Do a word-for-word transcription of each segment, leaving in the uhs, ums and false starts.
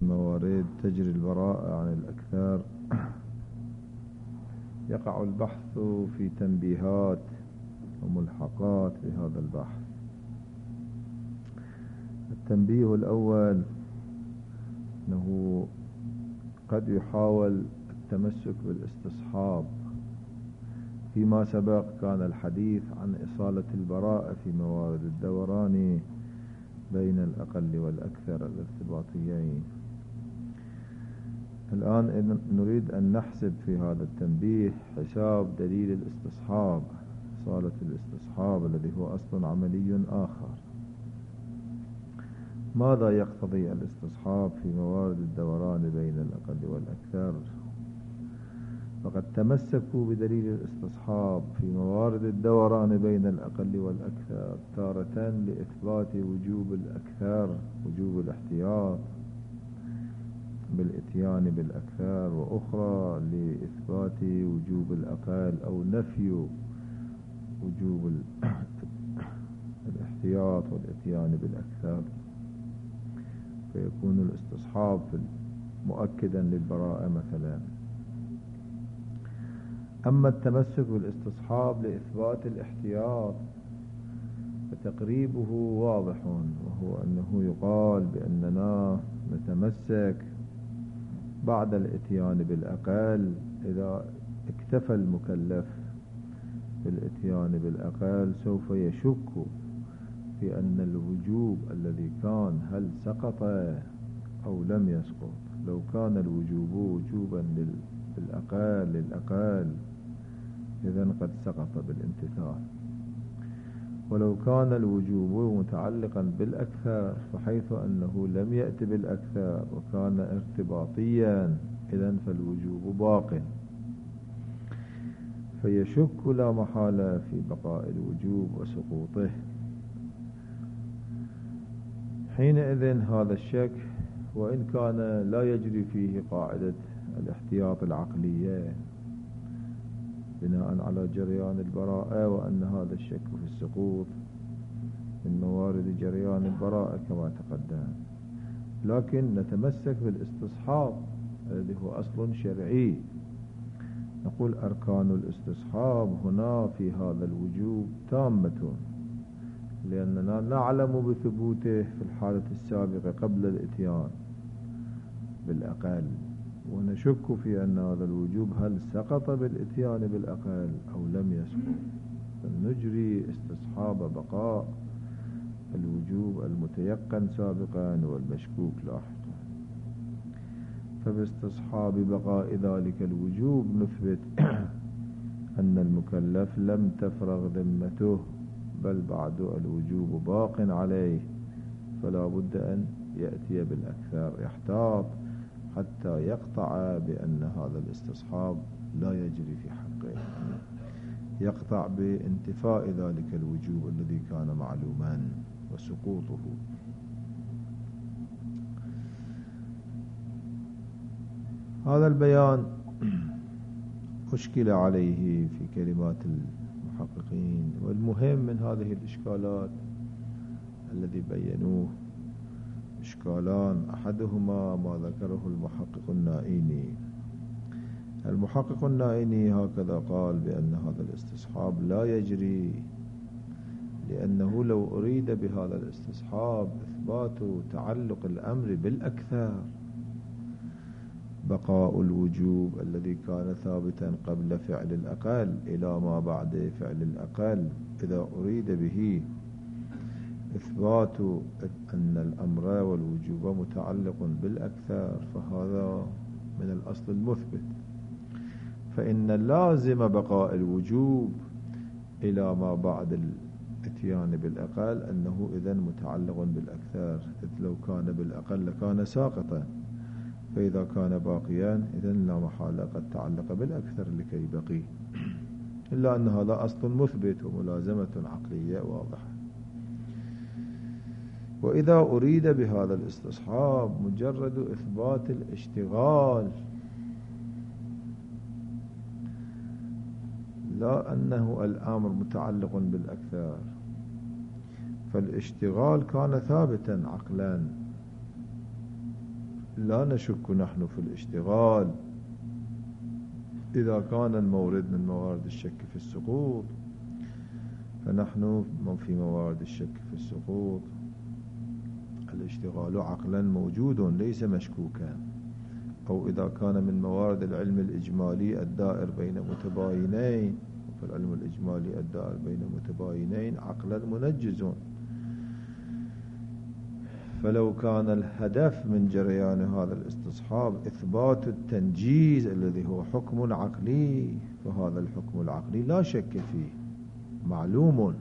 موارد تجري البراءة عن الأكثر. يقع البحث في تنبيهات وملحقات لهذا البحث. التنبيه الأول أنه قد يحاول التمسك بالاستصحاب. فيما سبق كان الحديث عن إصالة البراءة في موارد الدوران بين الأقل والأكثر الارتباطيين. الآن نريد أن نحسب في هذا التنبيه حساب دليل الاستصحاب، إصالة الاستصحاب الذي هو أصل عملي آخر. ماذا يقتضي الاستصحاب في موارد الدوران بين الأقل والأكثر؟ فقد تمسكوا بدليل الاستصحاب في موارد الدوران بين الأقل والأكثر تارة لإثبات وجوب الأكثر، وجوب الاحتياط بالإتيان بالأكثر، وأخرى لإثبات وجوب الأقل أو نفي وجوب الاحتياط والإتيان بالأكثر، فيكون الاستصحاب مؤكدا للبراءة مثلا. أما التمسك بالاستصحاب لإثبات الاحتياط فتقريبه واضح، وهو أنه يقال بأننا نتمسك بعد الاتيان بالأقل إذا اكتفى المكلف بالاتيان بالأقل سوف يشك في أن الوجوب الذي كان هل سقط أو لم يسقط. لو كان الوجوب وجوبا للأقل للأقل إذن قد سقط بالامتثال، ولو كان الوجوب متعلقا بالأكثر فحيث أنه لم يأتي بالأكثر وكان ارتباطيا إذن فالوجوب باق، فيشك لا محالة في بقاء الوجوب وسقوطه. حينئذ هذا الشك وإن كان لا يجري فيه قاعدة الاحتياط العقلية بناء على جريان البراءة، وأن هذا الشك في السقوط من موارد جريان البراءة كما تقدم، لكن نتمسك بالاستصحاب الذي هو أصل شرعي. نقول أركان الاستصحاب هنا في هذا الوجوب تامة، لأننا نعلم بثبوته في الحالة السابقة قبل الاتيان بالأقل، ونشك في أن هذا الوجوب هل سقط بالاتيان بالأقل أو لم يسقط، فنجري استصحاب بقاء الوجوب المتيقن سابقا والمشكوك لاحقا. فباستصحاب بقاء ذلك الوجوب نثبت أن المكلف لم تفرغ ذمته، بل بعد الوجوب باق عليه، فلا بد أن يأتي بالأكثر يحتاط حتى يقطع بأن هذا الاستصحاب لا يجري في حقه، يقطع بانتفاء ذلك الوجوب الذي كان معلوما وسقوطه. هذا البيان أشكل عليه في كلمات المحققين، والمهم من هذه الإشكالات الذي بينوه إشكالان، أحدهما ما ذكره المحقق النائيني. المحقق النائيني هكذا قال بأن هذا الاستصحاب لا يجري، لأنه لو أريد بهذا الاستصحاب إثبات تعلق الأمر بالأكثر، بقاء الوجوب الذي كان ثابتا قبل فعل الأقل إلى ما بعد فعل الأقل، إذا أريد به إثبات أن الأمر والوجوب متعلق بالأكثر فهذا من الأصل المثبت، فإن لازم بقاء الوجوب إلى ما بعد الاتيان بالأقل أنه إذن متعلق بالأكثر، إذ لو كان بالأقل لكان ساقطا، فإذا كان باقيا إذن لا محالة قد تعلق بالأكثر لكي بقي، إلا أن هذا أصل مثبت وملازمة عقلية واضحة. وإذا أريد بهذا الاستصحاب مجرد إثبات الاشتغال لا أنه الأمر متعلق بالأكثر، فالاشتغال كان ثابتا عقلا لا نشك نحن في الاشتغال إذا كان المورد من موارد الشك في السقوط، فنحن في موارد الشك في السقوط الاشتغال عقلا موجود ليس مشكوكا. أو إذا كان من موارد العلم الإجمالي الدائر بين متباينين، فالعلم الإجمالي الدائر بين متباينين عقلا منجز. فلو كان الهدف من جريان هذا الاستصحاب إثبات التنجيز الذي هو حكم عقلي، فهذا الحكم العقلي لا شك فيه معلوم.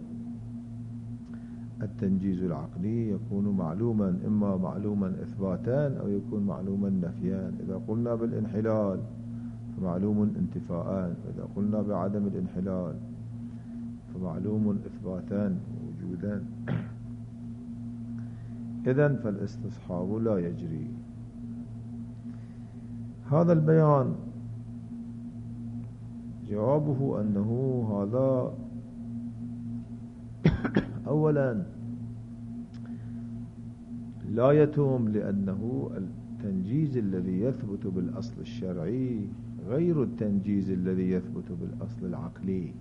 التنجيز العقلي يكون معلوما، إما معلوما إثباتان أو يكون معلوما نفيان. إذا قلنا بالانحلال فمعلوم انتفاءان، وإذا قلنا بعدم الانحلال فمعلوم إثباتان وجودان. إذن فالاستصحاب لا يجري. هذا البيان جوابه أنه هذا أولا لا يتم، لأنه التنجيز الذي يثبت بالأصل الشرعي غير التنجيز الذي يثبت بالأصل العقلي.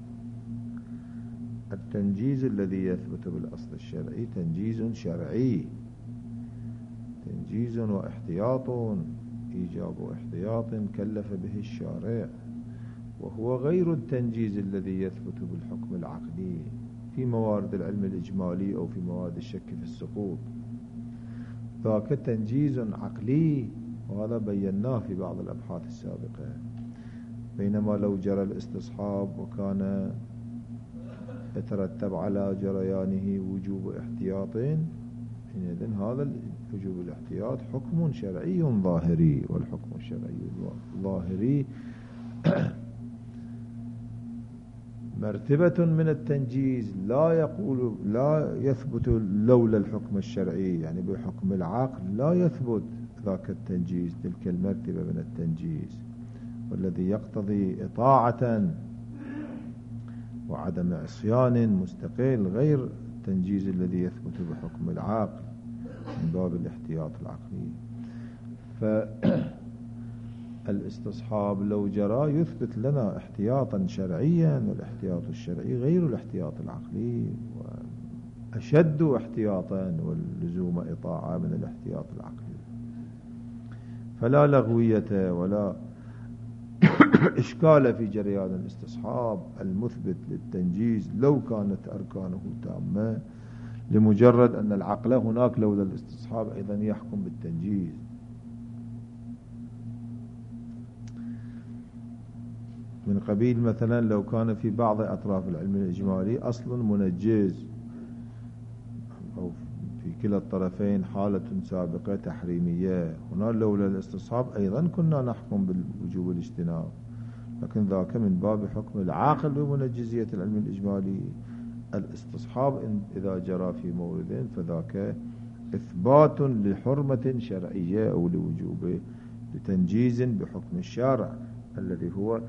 التنجيز الذي يثبت بالأصل الشرعي تنجيز شرعي، تنجيز واحتياط، إيجاب احتياط كلف به الشارع، وهو غير التنجيز الذي يثبت بالحكم العقلي في موارد العلم الإجمالي أو في موارد الشك في السقوط. ذاك تنجيز عقلي، وهذا بيناه في بعض الأبحاث السابقة. بينما لو جرى الاستصحاب وكان يترتب على جريانه وجوب احتياطين، إذن هذا وجوب الاحتياط حكم شرعي ظاهري، والحكم الشرعي الظاهري مرتبة من التنجيز لا يقول لا يثبت لولا الحكم الشرعي، يعني بحكم العقل لا يثبت ذاك التنجيز، تلك المرتبة من التنجيز، والذي يقتضي إطاعة وعدم عصيان مستقل، غير التنجيز الذي يثبت بحكم العقل من باب الاحتياط العقلي. فالاستصحاب لو جرى يثبت لنا احتياطا شرعيا، والاحتياط الشرعي غير الاحتياط العقلي، وأشد احتياطا واللزوم إطاعة من الاحتياط العقلي. فلا لغوية ولا إشكال في جريان الاستصحاب المثبت للتنجيز لو كانت أركانه تامة، لمجرد أن العقل هناك لولا الاستصحاب أيضا يحكم بالتنجيز. من قبيل مثلا لو كان في بعض أطراف العلم الإجمالي أصل منجز، أو في كلا الطرفين حالة سابقة تحريمية، هنا لولا الاستصحاب أيضا كنا نحكم بالوجوب الاجتناب، لكن ذاك من باب حكم العاقل بمنجزية العلم الإجمالي. الاستصحاب إذا جرى في مورد فذاك إثبات لحرمة شرعية أو لوجوب لتنجيز بحكم الشارع الذي هو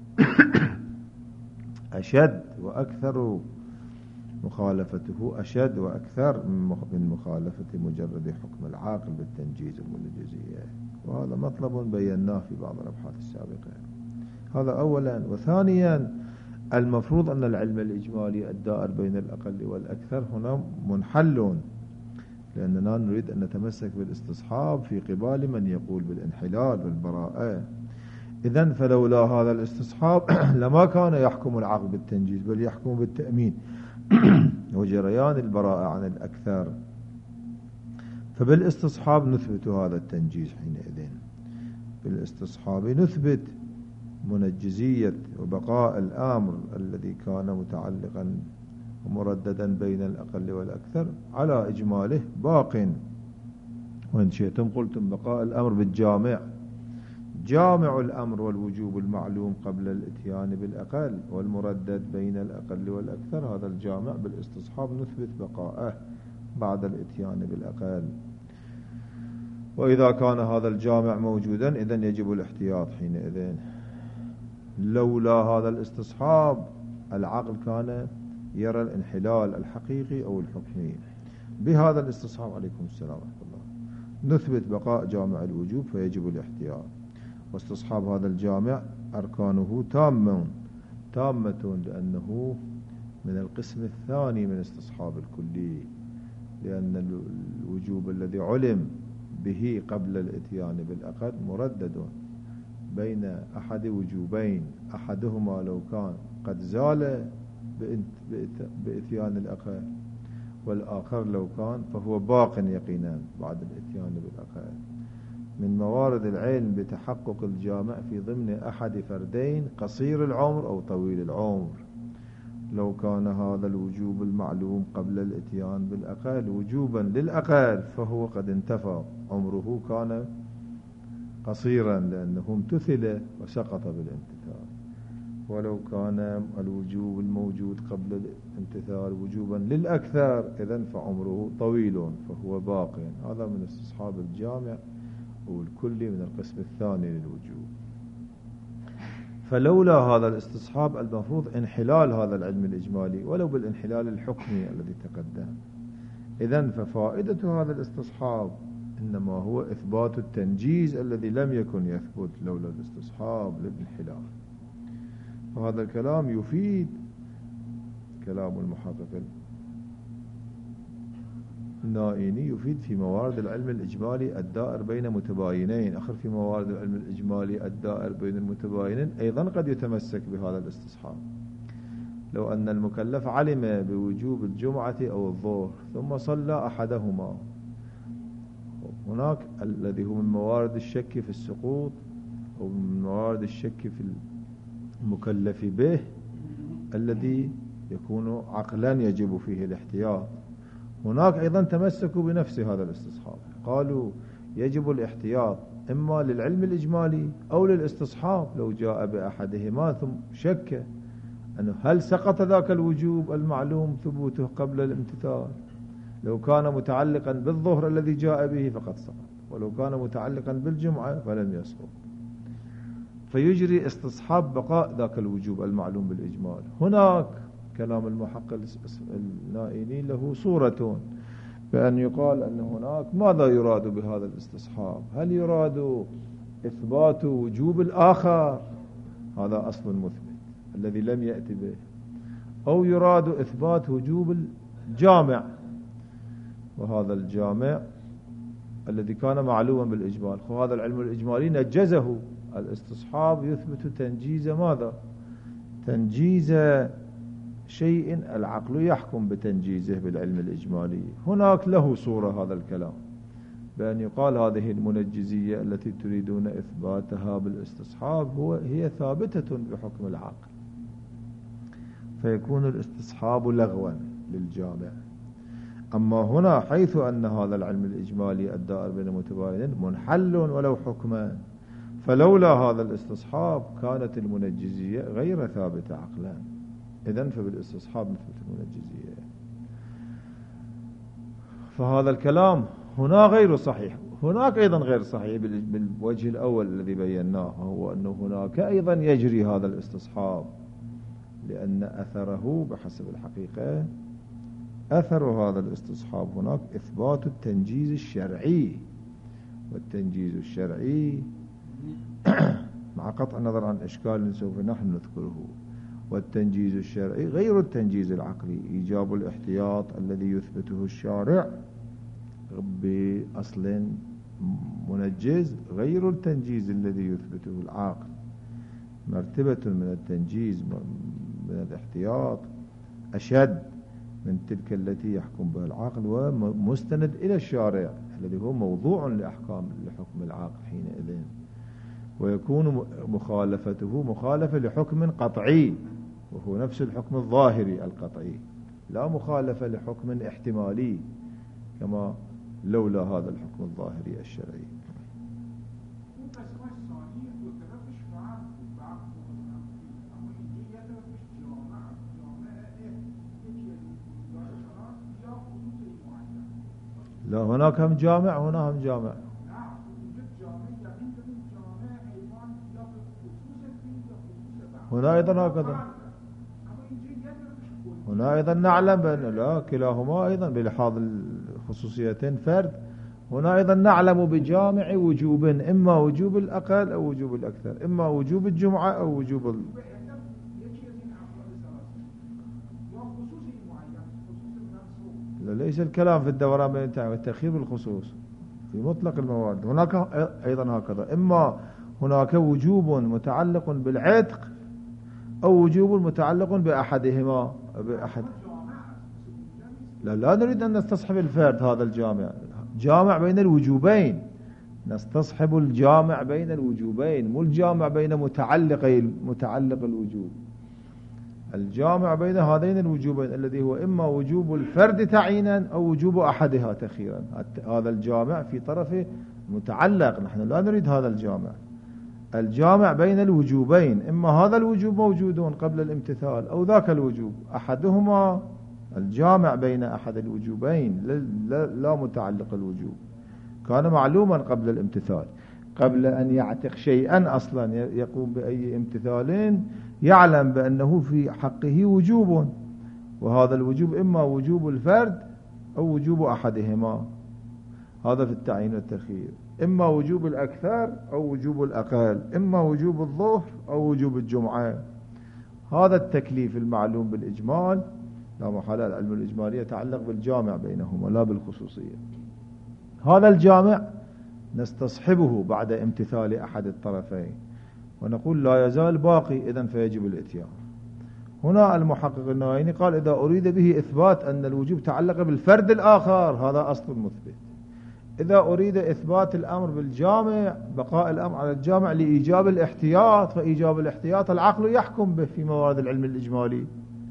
أشد وأكثر، مخالفته أشد وأكثر من مخالفة مجرد حكم العاقل بالتنجيز المنجزية. وهذا مطلب بيناه في بعض الأبحاث السابقة. هذا أولا. وثانيا المفروض أن العلم الإجمالي الدائر بين الأقل والأكثر هنا منحل، لأننا نريد أن نتمسك بالاستصحاب في قبال من يقول بالانحلال والبراءة. إذن فلولا هذا الاستصحاب لما كان يحكم العقل بالتنجيز، بل يحكم بالتأمين وجريان البراءة عن الأكثر. فبالاستصحاب نثبت هذا التنجيز حينئذ، بالاستصحاب نثبت منجزية وبقاء الأمر الذي كان متعلقا ومرددا بين الأقل والأكثر على إجماله باق. وإن شئتم قلتم بقاء الأمر بالجامع، جامع الأمر والوجوب المعلوم قبل الاتيان بالأقل والمردد بين الأقل والأكثر، هذا الجامع بالاستصحاب نثبت بقاءه بعد الاتيان بالأقل. وإذا كان هذا الجامع موجودا إذن يجب الاحتياط حينئذ. لولا هذا الاستصحاب العقل كان يرى الانحلال الحقيقي أو الحكمي. بهذا الاستصحاب عليكم السلام ورحمة الله، نثبت بقاء جامع الوجوب فيجب الاحتياط. واستصحاب هذا الجامع أركانه تامة تامة لأنه من القسم الثاني من استصحاب الكلي، لأن الوجوب الذي علم به قبل الاتيان بالأقل مردد بين أحد وجوبين، أحدهما لو كان قد زال بإتيان الأقل، والآخر لو كان فهو باق يقينا بعد الاتيان بالأقل. من موارد العلم بتحقق الجامع في ضمن أحد فردين قصير العمر أو طويل العمر. لو كان هذا الوجوب المعلوم قبل الاتيان بالأقل وجوبا للأقل فهو قد انتفى، عمره كان قصيرا لأنه امتثل وسقط بالامتثال. ولو كان الوجوب الموجود قبل الامتثال وجوبا للأكثر إذن فعمره طويل فهو باق. هذا من استصحاب الجامع والكلي من القسم الثاني للوجوب. فلولا هذا الاستصحاب المفروض انحلال هذا العلم الإجمالي ولو بالانحلال الحكمي الذي تقدم. إذن ففائدة هذا الاستصحاب إنما هو إثبات التنجيز الذي لم يكن يثبت لولا الاستصحاب للانحلال. وهذا الكلام يفيد كلام المحقق النائيني يفيد في موارد العلم الإجمالي الدائر بين متباينين. أخر في موارد العلم الإجمالي الدائر بين المتباينين أيضا قد يتمسك بهذا الاستصحاب. لو أن المكلف علم بوجوب الجمعة أو الظهر ثم صلى أحدهما، هناك الذي هو من موارد الشك في السقوط أو من موارد الشك في المكلف به الذي يكون عقلا يجب فيه الاحتياط. هناك أيضا تمسكوا بنفس هذا الاستصحاب، قالوا يجب الاحتياط إما للعلم الإجمالي أو للاستصحاب لو جاء بأحدهما ثم شك أنه هل سقط ذاك الوجوب المعلوم ثبوته قبل الامتثال. لو كان متعلقا بالظهر الذي جاء به فقد سقط، ولو كان متعلقا بالجمعة فلم يسقط، فيجري استصحاب بقاء ذاك الوجوب المعلوم بالإجمال. هناك كلام المحقق النائيني له صورة بأن يقال أن هناك ماذا يراد بهذا الاستصحاب؟ هل يراد إثبات وجوب الآخر، هذا أصل مثبت الذي لم يأتي به، أو يراد إثبات وجوب الجامع، وهذا الجامع الذي كان معلوما بالإجمال. وهذا العلم الإجمالي نجزه الاستصحاب يثبت تنجيز ماذا؟ تنجيز شيء العقل يحكم بتنجيزه بالعلم الإجمالي. هناك له صورة هذا الكلام بأن يقال هذه المنجزية التي تريدون إثباتها بالاستصحاب هو هي ثابتة بحكم العقل، فيكون الاستصحاب لغوا للجامع. أما هنا حيث أن هذا العلم الإجمالي الدائر بين المتباينين منحل ولو حكما، فلولا هذا الاستصحاب كانت المنجزية غير ثابتة عقلا، إذن فبالاستصحاب نثبت المنجزية. فهذا الكلام هنا غير صحيح. هناك أيضا غير صحيح بالوجه الأول الذي بيناه، هو أنه هناك أيضا يجري هذا الاستصحاب، لأن أثره بحسب الحقيقة أثر هذا الاستصحاب هناك إثبات التنجيز الشرعي، والتنجيز الشرعي مع قطع النظر عن إشكال سوف نحن نذكره، والتنجيز الشرعي غير التنجيز العقلي. إيجاب الاحتياط الذي يثبته الشارع بأصل منجز غير التنجيز الذي يثبته العقل. مرتبة من التنجيز من الاحتياط أشد من تلك التي يحكم بها العقل ومستند إلى الشارع الذي هو موضوع لأحكام لحكم العقل حينئذ، ويكون مخالفته مخالفة لحكم قطعي وهو نفس الحكم الظاهري القطعي، لا مخالفة لحكم احتمالي كما لولا هذا الحكم الظاهري الشرعي. لا هناك هم جامع هنا هم جامع. هنا أيضا هكذا، هنا أيضا نعلم بأن لا كلاهما أيضا بلحاظ الخصوصيتين فرد، هنا أيضا نعلم بجامع وجوب، إما وجوب الأقل أو وجوب الأكثر، إما وجوب الجمعة أو وجوب ال... ليس الكلام في الدوران بين التعيين والتأخير بالخصوص في مطلق المواد. هناك أيضا هكذا، إما هناك وجوب متعلق بالعتق أو وجوب متعلق بأحدهما بأحد. لا لا نريد أن نستصحب الفرد هذا الجامع، جامع بين الوجوبين، نستصحب الجامع بين الوجوبين، مو الجامع بين متعلقي متعلق الوجوب، الجامع بين هذين الوجوبين الذي هو إما وجوب الفرد تعيينا أو وجوب أحدها تأخيرا. هذا الجامع في طرفه متعلق، نحن لا نريد هذا الجامع، الجامع بين الوجوبين، إما هذا الوجوب موجود قبل الامتثال أو ذاك الوجوب، أحدهما الجامع بين أحد الوجوبين لا, لا متعلق الوجوب، كان معلوما قبل الامتثال، قبل أن يعتق شيئا أصلا يقوم بأي امتثال يعلم بأنه في حقه وجوب، وهذا الوجوب إما وجوب الفرد أو وجوب أحدهما، هذا في التعيين والتأخير، إما وجوب الأكثر أو وجوب الأقل، إما وجوب الظهر أو وجوب الجمعة. هذا التكليف المعلوم بالإجمال، لا محالة العلم الإجمالي يتعلق بالجامع بينهما لا بالخصوصية. هذا الجامع نستصحبه بعد امتثال أحد الطرفين ونقول لا يزال باقي، إذن فيجب الإتيان. هنا المحقق النووي قال إذا أريد به إثبات أن الوجوب تعلق بالفرد الآخر هذا أصل مثبت، إذا أريد إثبات الأمر بالجامع بقاء الأمر على الجامع لإيجاب الاحتياط، فإيجاب الاحتياط العقل يحكم به في موارد العلم الإجمالي،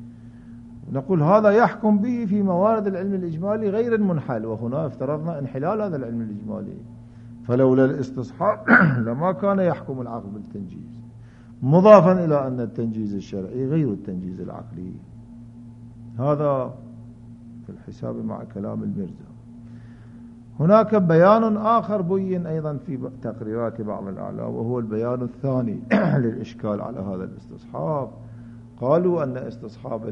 نقول هذا يحكم به في موارد العلم الإجمالي غير المنحل، وهنا افترضنا انحلال هذا العلم الإجمالي، فلولا الاستصحاب لما كان يحكم العقل بالتنجيز، مضافا إلى أن التنجيز الشرعي غير التنجيز العقلي. هذا في الحساب مع كلام المرزا. هناك بيان آخر بين أيضا في تقريرات بعض الأعلام، وهو البيان الثاني للإشكال على هذا الاستصحاب. قالوا أن استصحاب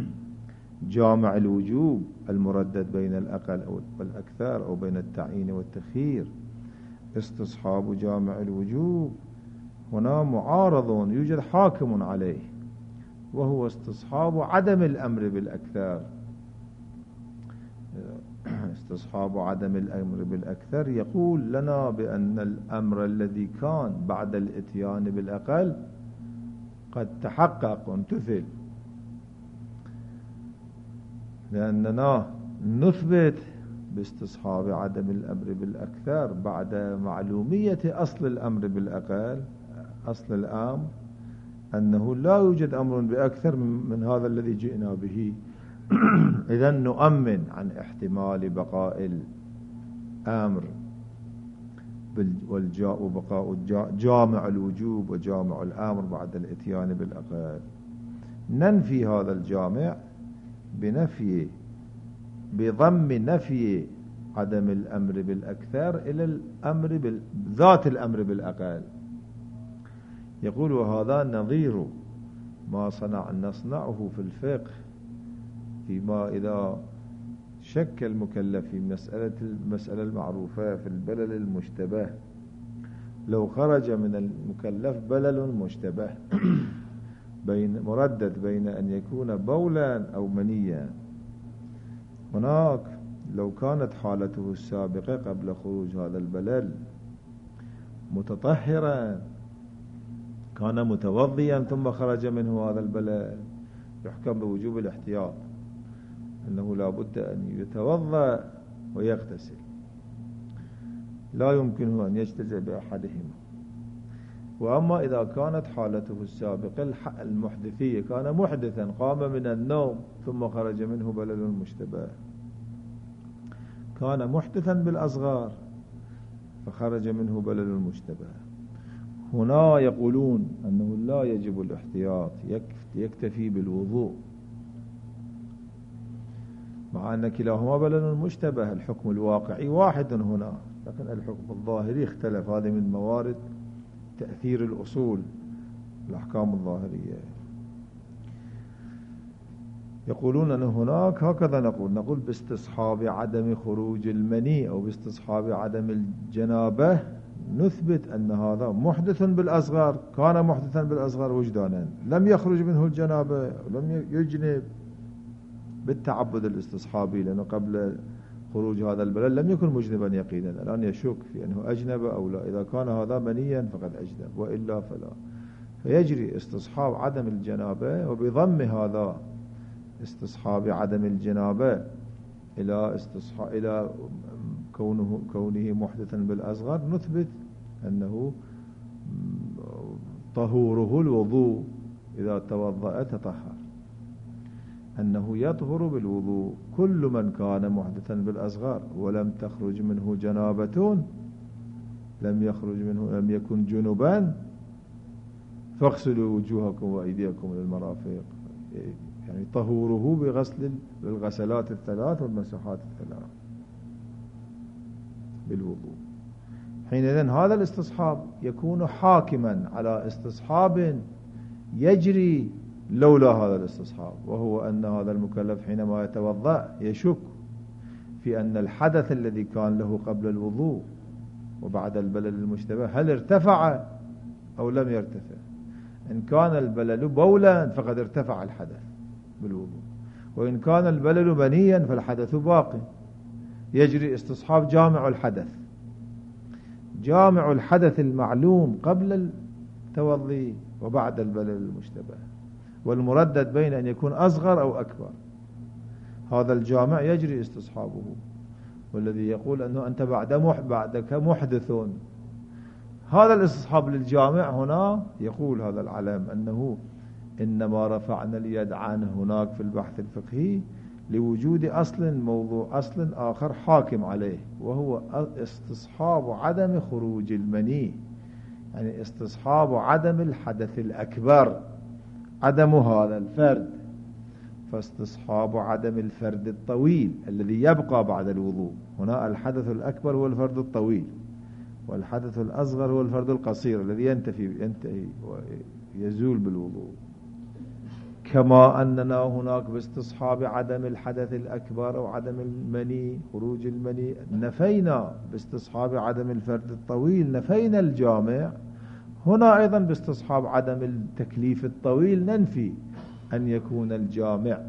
جامع الوجوب المردد بين الأقل والأكثر أو بين التعيين والتخيير، استصحاب جامع الوجوب هنا معارض يوجد حاكم عليه، وهو استصحاب عدم الأمر بالأكثر. استصحاب عدم الأمر بالأكثر يقول لنا بأن الأمر الذي كان بعد الاتيان بالأقل قد تحقق وامتثل، لأننا نثبت باستصحاب عدم الأمر بالأكثر بعد معلومية أصل الأمر بالأقل، أصل الأمر أنه لا يوجد أمر بأكثر من هذا الذي جئنا به. إذن نؤمن عن احتمال بقاء الأمر والجاء بقاء جامع الوجوب وجامع الأمر بعد الاتيان بالأقل. ننفي هذا الجامع بنفي بضم نفي عدم الأمر بالأكثر إلى الأمر بذات الأمر بالأقل. يقول وهذا نظير ما صنع نصنعه في الفقه فيما إذا شك المكلف في مسألة المسألة المعروفة في البلل المشتبه، لو خرج من المكلف بلل مشتبه بين مردد بين أن يكون بولا أو منيا، هناك لو كانت حالته السابقة قبل خروج هذا البلل متطهرا كان متوضيا ثم خرج منه هذا البلل، يحكم بوجوب الاحتياط، أنه لا بد أن يتوضأ ويغتسل، لا يمكنه أن يجتزئ بأحدهما. وأما إذا كانت حالته السابقة المحدثية كان محدثا قام من النوم ثم خرج منه بلل مشتبه، كان محدثا بالأصغار فخرج منه بلل مشتبه، هنا يقولون أنه لا يجب الاحتياط، يكتفي بالوضوء، مع أن كلاهما بلل مشتبه، الحكم الواقعي واحد هنا، لكن الحكم الظاهري اختلف. هذه من موارد تأثير الأصول الأحكام الظاهرية. يقولون أن هناك هكذا نقول نقول باستصحاب عدم خروج المني أو باستصحاب عدم الجنابة نثبت أن هذا محدث بالأصغر، كان محدثا بالأصغر وجدانا، لم يخرج منه الجنابة ولم يجنب بالتعبد الاستصحابي، لأنه قبل خروج هذا البلد لم يكن مجنبا يقينا، الآن يشك في أنه أجنب أو لا. إذا كان هذا منيا فقد أجنب وإلا فلا، فيجري استصحاب عدم الجنابة، وبضم هذا استصحاب عدم الجنابة إلى استصحاب إلى كونه كونه محدثا بالأصغر نثبت أنه طهوره الوضوء، إذا توضأ تطهر، أنه يطهر بالوضوء. كل من كان محدثا بالأصغر ولم تخرج منه جنابة، لم يخرج منه لم يكن جنبا، فاغسلوا وجوهكم وأيديكم إلى المرافق، يعني طهوره بغسل بالغسلات الثلاث والمسحات الثلاث بالوضوء. حينئذ هذا الاستصحاب يكون حاكما على استصحاب يجري لولا هذا الاستصحاب، وهو أن هذا المكلف حينما يتوضأ يشك في أن الحدث الذي كان له قبل الوضوء وبعد البلل المشتبه هل ارتفع أو لم يرتفع. إن كان البلل بولا فقد ارتفع الحدث بالوضوء، وإن كان البلل منيا فالحدث باقي. يجري استصحاب جامع الحدث، جامع الحدث المعلوم قبل التوضي وبعد البلل المشتبه، والمردد بين أن يكون أصغر أو أكبر. هذا الجامع يجري استصحابه، والذي يقول أنه أنت بعد مح بعدك محدث، هذا الاستصحاب للجامع هنا يقول هذا العلم أنه إنما رفعنا اليد عنه هناك في البحث الفقهي لوجود أصل موضوع أصل آخر حاكم عليه، وهو استصحاب عدم خروج المني، يعني استصحاب عدم الحدث الأكبر، عدم هذا الفرد، فاستصحاب عدم الفرد الطويل الذي يبقى بعد الوضوء. هنا الحدث الأكبر هو الفرد الطويل، والحدث الأصغر هو الفرد القصير الذي ينتهي ينتهي ويزول بالوضوء. كما أننا هناك باستصحاب عدم الحدث الأكبر أو عدم المني خروج المني نفينا باستصحاب عدم الفرد الطويل، نفينا الجامع. هنا أيضا باستصحاب عدم التكليف الطويل ننفي أن يكون الجامع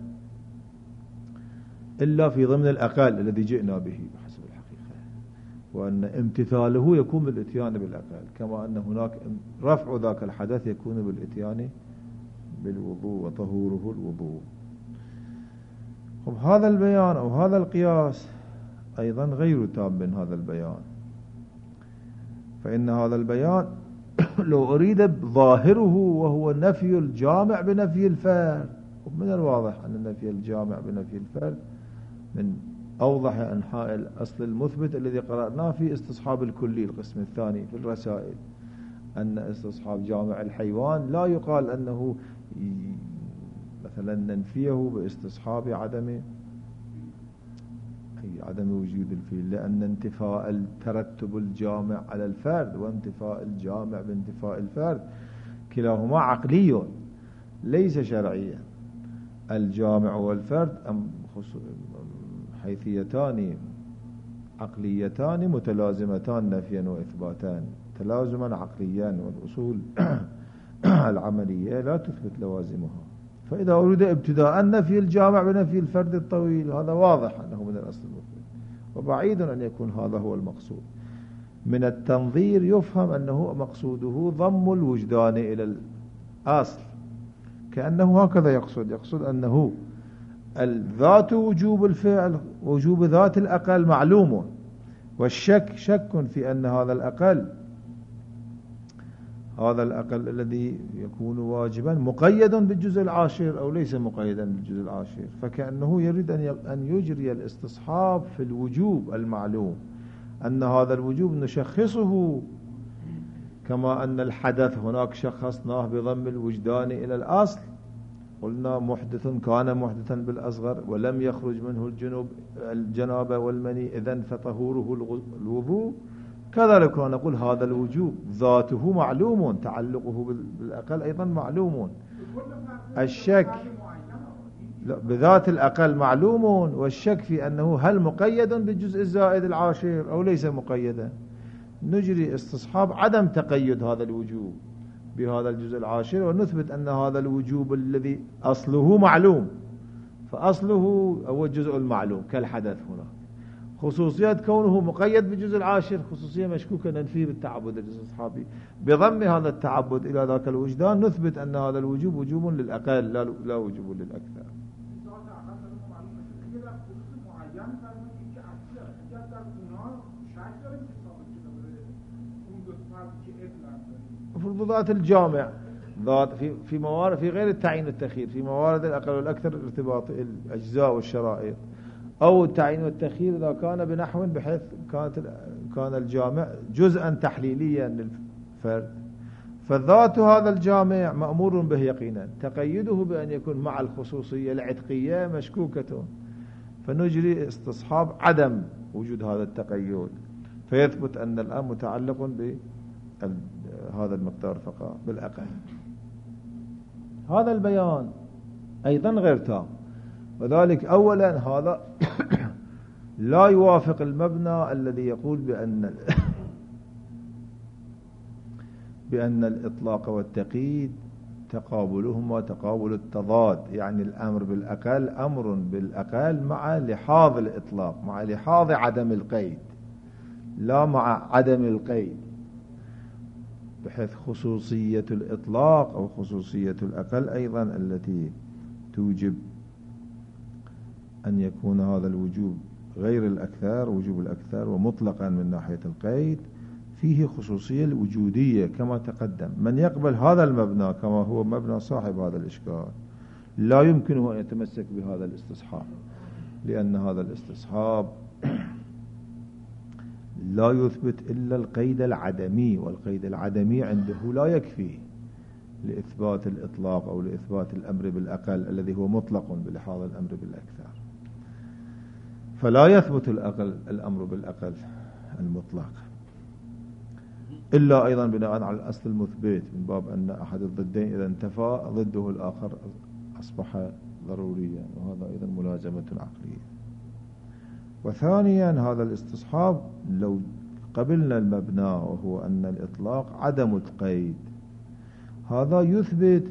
إلا في ضمن الأقل الذي جئنا به بحسب الحقيقة، وأن امتثاله يكون بالإتيان بالأقل، كما أن هناك رفع ذاك الحدث يكون بالإتيان بالوضوء وطهوره الوضوء. هذا البيان أو هذا القياس أيضا غير تام من هذا البيان، فإن هذا البيان لو أريد ظاهره وهو نفي الجامع بنفي الفرد، ومن الواضح أن نفي الجامع بنفي الفرد من أوضح أنحاء الأصل المثبت الذي قرأناه في استصحاب الكلي القسم الثاني في الرسائل، أن استصحاب جامع الحيوان لا يقال أنه مثلا ننفيه باستصحاب عدم عدم وجود الفيل، لأن انتفاء الترتب الجامع على الفرد وانتفاء الجامع بانتفاء الفرد كلاهما عقلي ليس شرعيا. الجامع والفرد حيثيتان عقليتان متلازمتان نفيا وإثباتان، تلازما عقليا، والأصول العملية لا تثبت لوازمها. فإذا أريد ابتداء نفي الجامع بنفي الفرد الطويل هذا واضح أنه من الأصل المثبت، وبعيد أن يكون هذا هو المقصود. من التنظير يفهم أنه مقصوده ضم الوجدان إلى الأصل، كأنه هكذا يقصد يقصد أنه الذات وجوب الفعل وجوب ذات الأقل معلوم، والشك شك في أن هذا الأقل هذا الأقل الذي يكون واجبا مقيدا بالجزء العاشر أو ليس مقيدا بالجزء العاشر، فكأنه يريد أن يجري الاستصحاب في الوجوب المعلوم، أن هذا الوجوب نشخصه كما أن الحدث هناك شخصناه بضم الوجدان إلى الأصل، قلنا محدث كان محدثا بالأصغر ولم يخرج منه الجنوب الجنابة والمني إذن فطهوره الوضوء. كذلك نقول هذا الوجوب ذاته معلوم، تعلقه بالأقل أيضا معلوم. الشك بذات الأقل معلوم، والشك في أنه هل مقيد بالجزء الزائد العاشر أو ليس مقيدا. نجري استصحاب عدم تقيد هذا الوجوب بهذا الجزء العاشر، ونثبت أن هذا الوجوب الذي أصله معلوم، فأصله هو الجزء المعلوم كالحدث هنا. خصوصية كونه مقيد بالجزء العاشر خصوصية مشكوكة ننفيه بالتعبد الاستصحابي. بضم هذا التعبد إلى ذاك الوجدان نثبت أن هذا الوجوب وجوب للأقل لا, لا وجوب للأكثر. ذات الجامع ذات في في موارد في غير التعيين والتخيير، في موارد الأقل والأكثر ارتباط الأجزاء والشرائط، أو التعيين والتخيير إذا كان بنحو بحيث كانت كان الجامع جزءا تحليليا للفرد. فالذات هذا الجامع مأمور به يقينا، تقيده بأن يكون مع الخصوصية العتقية مشكوكة، فنجري استصحاب عدم وجود هذا التقيد، فيثبت أن الآن متعلق بهذا المقدار فقط بالأقل. هذا البيان أيضا غير تام، وذلك أولا هذا لا يوافق المبنى الذي يقول بأن بأن الإطلاق والتقييد تقابلهما تقابل التضاد، يعني الأمر بالأقل أمر بالأقل مع لحاظ الإطلاق، مع لحاظ عدم القيد، لا مع عدم القيد، بحيث خصوصية الإطلاق أو خصوصية الأقل أيضا التي توجب أن يكون هذا الوجوب غير الأكثر، وجوب الأكثر ومطلقا من ناحية القيد، فيه خصوصية الوجودية كما تقدم. من يقبل هذا المبنى كما هو مبنى صاحب هذا الإشكال لا يمكنه أن يتمسك بهذا الاستصحاب، لأن هذا الاستصحاب لا يثبت إلا القيد العدمي، والقيد العدمي عنده لا يكفي لإثبات الإطلاق أو لإثبات الأمر بالأقل الذي هو مطلق بلحاظ الأمر بالأكثر، فلا يثبت الأقل الأمر بالأقل المطلق إلا أيضا بناء على الأصل المثبت، من باب أن أحد الضدين إذا انتفى ضده الآخر أصبح ضروريا، وهذا أيضا ملازمة عقلية. وثانيا هذا الاستصحاب لو قبلنا المبنى وهو أن الإطلاق عدم القيد، هذا يثبت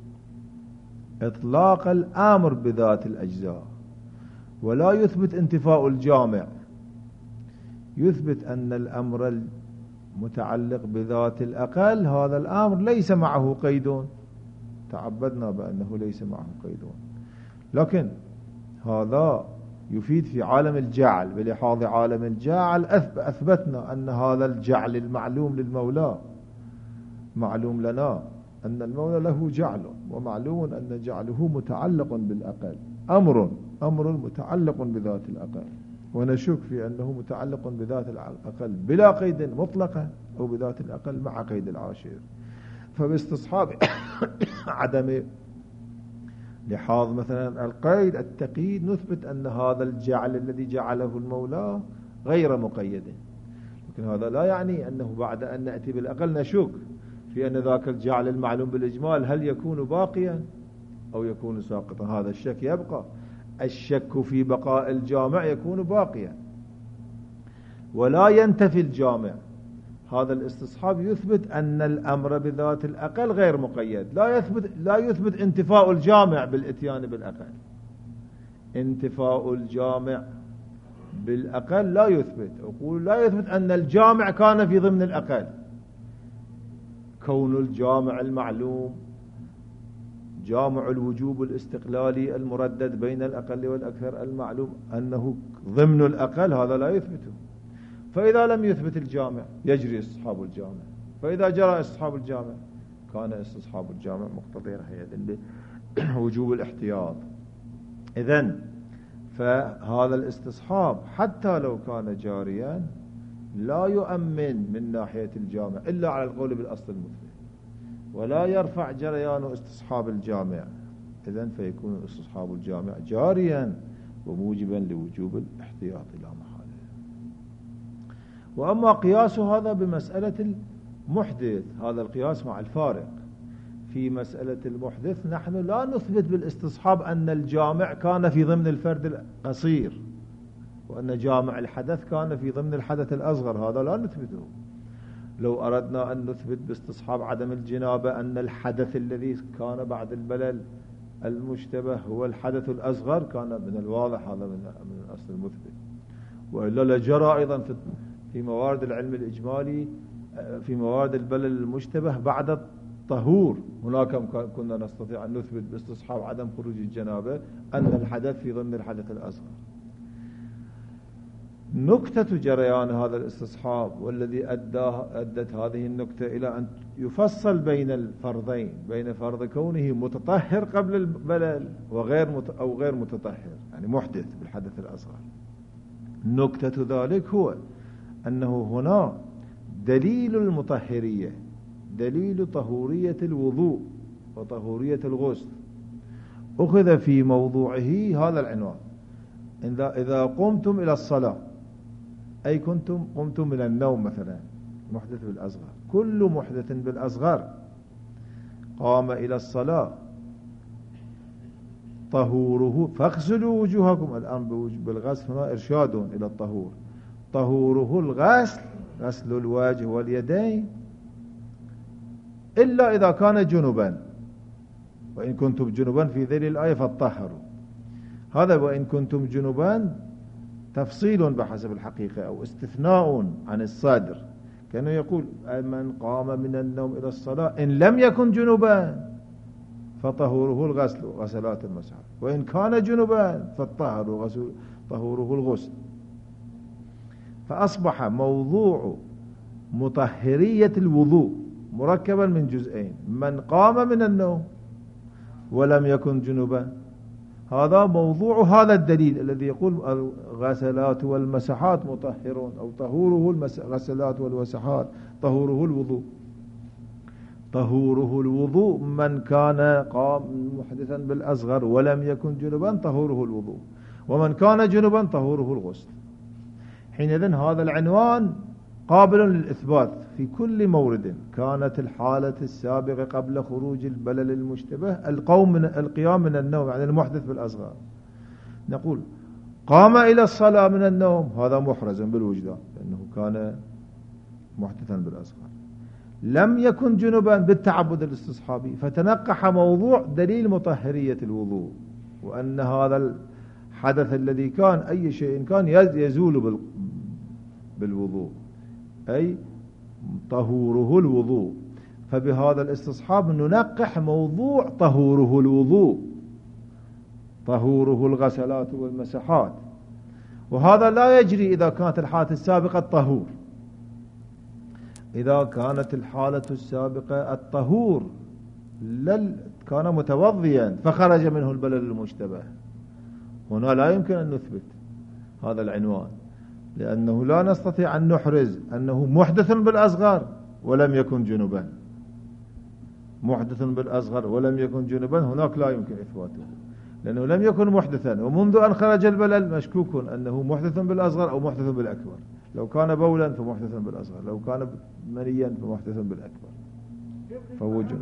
إطلاق الأمر بذات الأجزاء ولا يثبت انتفاء الجامع، يثبت أن الأمر المتعلق بذات الأقل هذا الأمر ليس معه قيد، تعبدنا بأنه ليس معه قيد، لكن هذا يفيد في عالم الجعل. بلحاظ عالم الجعل أثبتنا أن هذا الجعل المعلوم للمولى معلوم لنا، أن المولى له جعل، ومعلوم أن جعله متعلق بالأقل، أمر أمر متعلق بذات الأقل، ونشك في أنه متعلق بذات الأقل بلا قيد مطلقا أو بذات الأقل مع قيد العاشر. فباستصحاب عدم لحاظ مثلا القيد التقييد نثبت أن هذا الجعل الذي جعله المولى غير مقيد، لكن هذا لا يعني أنه بعد أن نأتي بالأقل نشك في أن ذاك الجعل المعلوم بالإجمال هل يكون باقيا أو يكون ساقطا. هذا الشك يبقى، الشك في بقاء الجامع يكون باقيا ولا ينتفي الجامع. هذا الاستصحاب يثبت أن الأمر بذات الأقل غير مقيد، لا يثبت لا يثبت انتفاء الجامع بالإتيان بالأقل، انتفاء الجامع بالأقل لا يثبت. أقول لا يثبت أن الجامع كان في ضمن الأقل، كون الجامع المعلوم جامع الوجوب الاستقلالي المردد بين الأقل والأكثر المعلوم أنه ضمن الأقل، هذا لا يثبته. فإذا لم يثبت الجامع يجري استصحاب الجامع، فإذا جرى استصحاب الجامع كان استصحاب الجامع مقتضي يدل وجوب الاحتياط. إذن فهذا الاستصحاب حتى لو كان جاريا لا يؤمن من ناحية الجامع إلا على القول بالأصل المثبت، ولا يرفع جريان استصحاب الجامع. إذن فيكون استصحاب الجامع جاريا وموجبا لوجوب الاحتياط لا محالة. وأما قياس هذا بمسألة المحدث، هذا القياس مع الفارق في مسألة المحدث نحن لا نثبت بالاستصحاب أن الجامع كان في ضمن الفرد القصير وأن جامع الحدث كان في ضمن الحدث الأصغر، هذا لا نثبته. لو أردنا أن نثبت باستصحاب عدم الجنابة أن الحدث الذي كان بعد البلل المشتبه هو الحدث الأصغر كان من الواضح هذا من الأصل المثبت. وإلا لجرى أيضا في موارد العلم الإجمالي في موارد البلل المشتبه بعد الطهور هناك كنا نستطيع أن نثبت باستصحاب عدم خروج الجنابة أن الحدث في ضمن الحدث الأصغر. نكتة جريان هذا الاستصحاب والذي أداه أدت هذه النكتة إلى أن يفصل بين الفرضين، بين فرض كونه متطهر قبل البلل وغير مت أو غير متطهر يعني محدث بالحدث الأصغر. نكتة ذلك هو أنه هنا دليل المطهرية، دليل طهورية الوضوء وطهورية الغسل أخذ في موضوعه هذا العنوان: إذا قمتم إلى الصلاة، أي كنتم قمتم من النوم مثلا، محدث بالأصغر، كل محدث بالأصغر قام إلى الصلاة طهوره فاغسلوا وجوهكم. الآن بالغسل هنا إرشاد إلى الطهور. طهوره الغسل، غسل الوجه واليدين، إلا إذا كان جنبا، وإن كنتم جنبا في ذيل الآية فاطهروا. هذا وإن كنتم جنبا تفصيل بحسب الحقيقة أو استثناء عن الصادر، كانه يقول من قام من النوم إلى الصلاة إن لم يكن جنبا فطهوره الغسل غسلات المسح، وإن كان جنبا فالطهر طهوره الغسل. فأصبح موضوع مطهرية الوضوء مركبا من جزئين: من قام من النوم ولم يكن جنبا، هذا موضوع هذا الدليل الذي يقول الغسلات والمسحات مطهرون، أو طهوره الغسلات والمسحات طهوره الوضوء. طهوره الوضوء من كان قام محدثا بالأصغر ولم يكن جنبا طهوره الوضوء، ومن كان جنبا طهوره الغسل. حينئذ هذا العنوان قابل للإثبات في كل مورد. كانت الحالة السابقة قبل خروج البلل المشتبه القوم من القيام من النوم، يعني المحدث بالأصغر، نقول قام إلى الصلاة من النوم، هذا محرز بالوجدان لأنه كان محدثا بالأصغر. لم يكن جنبا بالتعبد الاستصحابي، فتنقح موضوع دليل مطهرية الوضوء، وأن هذا الحدث الذي كان أي شيء كان يزول بالوضوء، أي طهوره الوضوء. فبهذا الاستصحاب ننقح موضوع طهوره الوضوء، طهوره الغسلات والمسحات. وهذا لا يجري إذا كانت الحالة السابقة الطهور. إذا كانت الحالة السابقة الطهور لل كان متوضيا فخرج منه البلل المشتبه، هنا لا يمكن أن نثبت هذا العنوان، لأنه لا نستطيع أن نحرز أنه محدث بالأصغر ولم يكن جنبا. محدث بالأصغر ولم يكن جنبا هناك لا يمكن إثباته، لأنه لم يكن محدثا، ومنذ أن خرج البلل مشكوك أنه محدث بالأصغر أو محدث بالأكبر. لو كان بولا فمحدث بالأصغر، لو كان منيا فمحدث بالأكبر. فوجد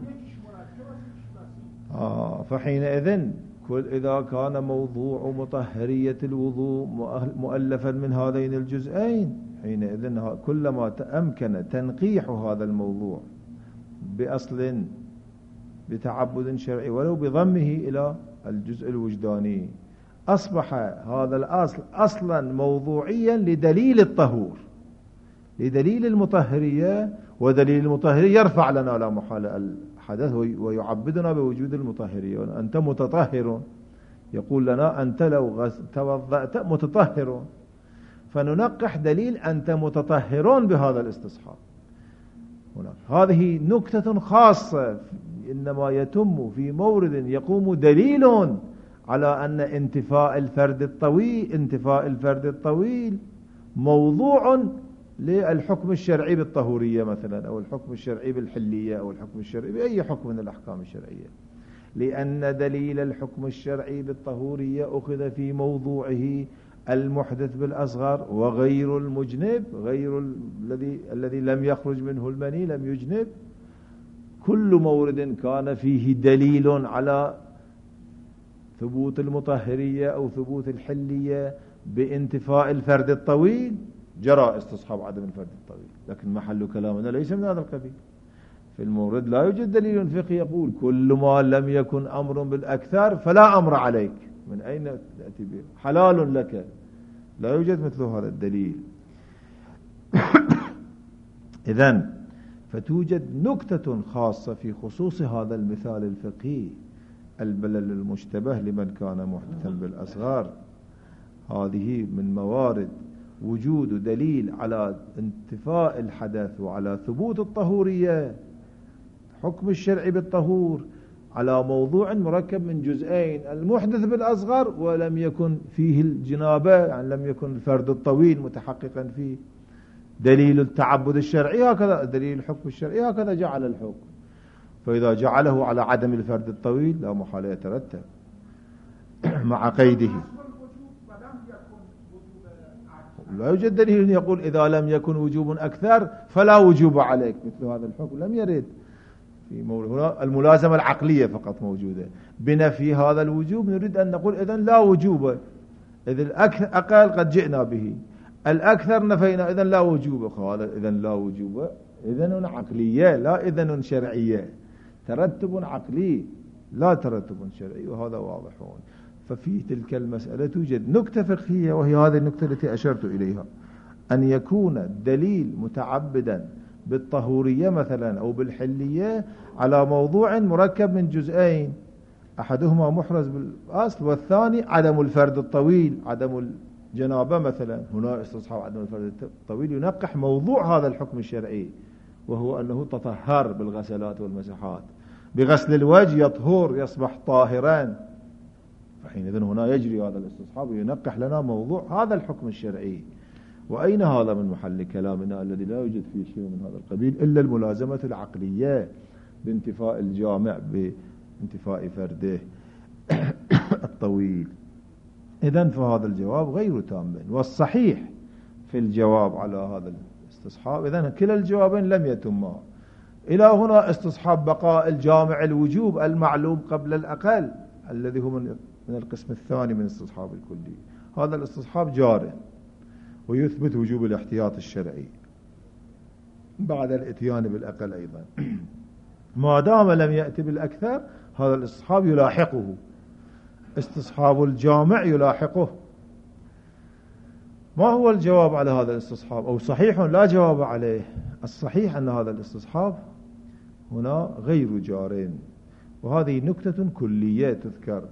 آه فحينئذ كل إذا كان موضوع مطهرية الوضوء مؤلفا من هذين الجزئين، حينئذ كلما تأمكن تنقيح هذا الموضوع بأصل بتعبد شرعي ولو بضمه إلى الجزء الوجداني، أصبح هذا الأصل أصلا موضوعيا لدليل الطهور، لدليل المطهرية. ودليل المطهرية يرفع لنا لا محالة الحدث ويعبدنا بوجود المطهرية. أنت متطهر، يقول لنا أنت لو توضأت متطهر، فننقح دليل أنت متطهرون بهذا الاستصحاب. هناك هذه نكتة خاصة إنما يتم في مورد يقوم دليل على أن انتفاء الفرد الطويل انتفاء الفرد الطويل موضوع للحكم الشرعي بالطهورية مثلا، أو الحكم الشرعي بالحلية، أو الحكم الشرعي بأي حكم من الأحكام الشرعية، لأن دليل الحكم الشرعي بالطهورية أخذ في موضوعه المحدث بالأصغر وغير المجنب، غير الذي الذي لم يخرج منه المني لم يجنب، كل مورد كان فيه دليل على ثبوت المطهرية أو ثبوت الحلية بانتفاء الفرد الطويل جرى استصحاب عدم الفرد الطويل. لكن محل كلامنا ليس من هذا القبيل. في المورد لا يوجد دليل فقهي يقول كل ما لم يكن أمر بالأكثر فلا أمر عليك. من أين تأتي به؟ حلال لك. لا يوجد مثل هذا الدليل. إذن فتوجد نكتة خاصة في خصوص هذا المثال الفقهي، البلل المشتبه لمن كان محدثا بالأصغار. هذه من موارد وجود دليل على انتفاء الحدث وعلى ثبوت الطهورية، حكم الشرع بالطهور على موضوع مركب من جزئين، المحدث بالأصغر ولم يكن فيه الجنابة، يعني لم يكن الفرد الطويل متحققا فيه. دليل التعبد الشرعي هكذا، دليل الحكم الشرعي هكذا جعل الحكم. فإذا جعله على عدم الفرد الطويل لا محالة يترتب مع قيده. لا يوجد دليل يقول إذا لم يكن وجوب أكثر فلا وجوب عليك، مثل هذا الحكم لم يرد. في هنا الملازمة العقلية فقط موجودة. بنفي هذا الوجوب نريد أن نقول إذن لا وجوب، إذن الأقل قد جئنا به، الأكثر نفينا، إذن لا وجوب. هذا إذن لا وجوب إذن عقلية لا إذن شرعية، ترتب عقلي لا ترتب شرعي، وهذا واضح. ففي تلك المسألة توجد نكتة فقهية، وهي هذه النكتة التي أشرت إليها، أن يكون الدليل متعبدا بالطهورية مثلا أو بالحلية على موضوع مركب من جزئين، أحدهما محرز بالأصل والثاني عدم الفرد الطويل، عدم الجنابة مثلا. هنا استصحاب عدم الفرد الطويل ينقح موضوع هذا الحكم الشرعي، وهو أنه تطهر بالغسلات والمسحات، بغسل الوجه يطهر يصبح طاهرا. فحينئذ هنا يجري هذا الاستصحاب وينقح لنا موضوع هذا الحكم الشرعي. وأين هذا من محل كلامنا الذي لا يوجد فيه شيء من هذا القبيل إلا الملازمة العقلية بانتفاء الجامع بانتفاء فرده الطويل. إذن فهذا الجواب غير تام. والصحيح في الجواب على هذا الاستصحاب إذن كلا الجوابين لم يتما. إلى هنا استصحاب بقاء الجامع الوجوب المعلوم قبل الأقل الذي هو من من القسم الثاني من استصحاب الكلي. هذا الاستصحاب جار ويثبت وجوب الاحتياط الشرعي بعد الاتيان بالأقل أيضا. ما دام لم يأتي بالأكثر هذا الاستصحاب يلاحقه، استصحاب الجامع يلاحقه. ما هو الجواب على هذا الاستصحاب؟ أو صحيح لا جواب عليه. الصحيح أن هذا الاستصحاب هنا غير جار، وهذه نكتة كلية تذكر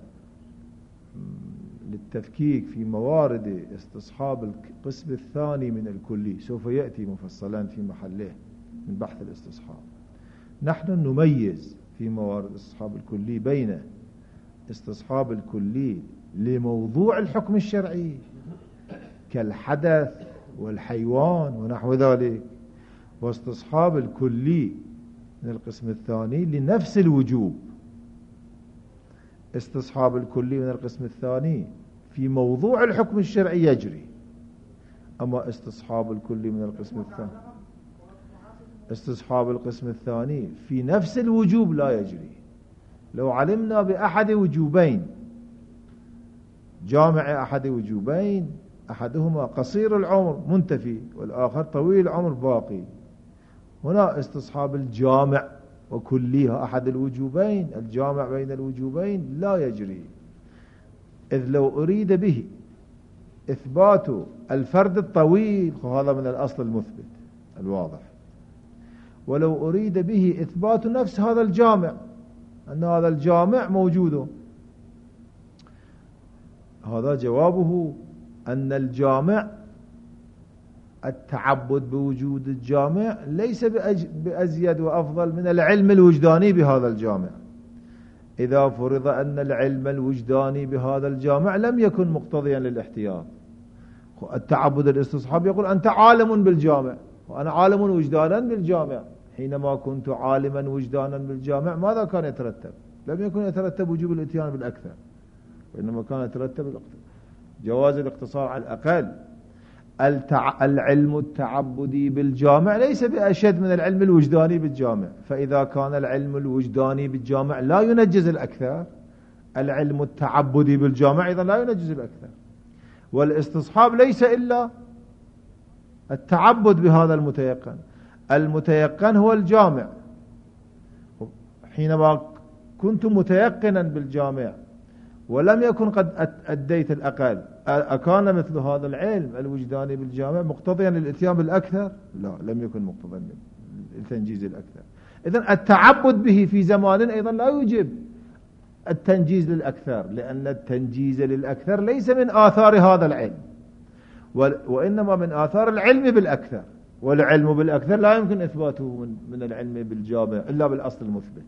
للتفكيك في موارد استصحاب القسم الثاني من الكلي، سوف يأتي مفصلا في محله من بحث الاستصحاب. نحن نميز في موارد استصحاب الكلي بين استصحاب الكلي لموضوع الحكم الشرعي كالحدث والحيوان ونحو ذلك، واستصحاب الكلي من القسم الثاني لنفس الوجوب. استصحاب الكلي من القسم الثاني في موضوع الحكم الشرعي يجري، أما استصحاب الكلي من القسم الثاني استصحاب القسم الثاني في نفس الوجوب لا يجري. لو علمنا بأحد وجوبين، جامع أحد وجوبين، أحدهما قصير العمر منتفي والآخر طويل العمر باقي، هنا استصحاب الجامع وكليها أحد الوجوبين، الجامع بين الوجوبين لا يجري. إذ لو أريد به إثبات الفرد الطويل هذا من الأصل المثبت الواضح، ولو أريد به إثبات نفس هذا الجامع أن هذا الجامع موجود، هذا جوابه أن الجامع التعبد بوجود الجامع ليس بأزيد وأفضل من العلم الوجداني بهذا الجامع. إذا فرض أن العلم الوجداني بهذا الجامع لم يكن مقتضيا للاحتياط، التعبد الاستصحاب يقول أنت عالم بالجامع وأنا عالم وجدانا بالجامع. حينما كنت عالما وجدانا بالجامع ماذا كان يترتب؟ لم يكن يترتب وجوب الاتيان بالأكثر، وإنما كان يترتب جواز الاقتصار على الأقل. العلم التعبدي بالجامع ليس بأشد من العلم الوجداني بالجامع. فإذا كان العلم الوجداني بالجامع لا ينجز الأكثر، العلم التعبدي بالجامع أيضا لا ينجز الأكثر. والاستصحاب ليس إلا التعبد بهذا المتيقن. المتيقن هو الجامع. حينما كنت متيقنا بالجامع ولم يكن قد أديت الأقل، أكان مثل هذا العلم الوجداني بالجامع مقتضيا للإتيان بالأكثر؟ لا، لم يكن مقتضيا للتنجيز الأكثر. إذن التعبد به في زمان أيضا لا يوجب التنجيز للأكثر، لأن التنجيز للأكثر ليس من آثار هذا العلم، وإنما من آثار العلم بالأكثر. والعلم بالأكثر لا يمكن إثباته من العلم بالجامع إلا بالأصل المثبت.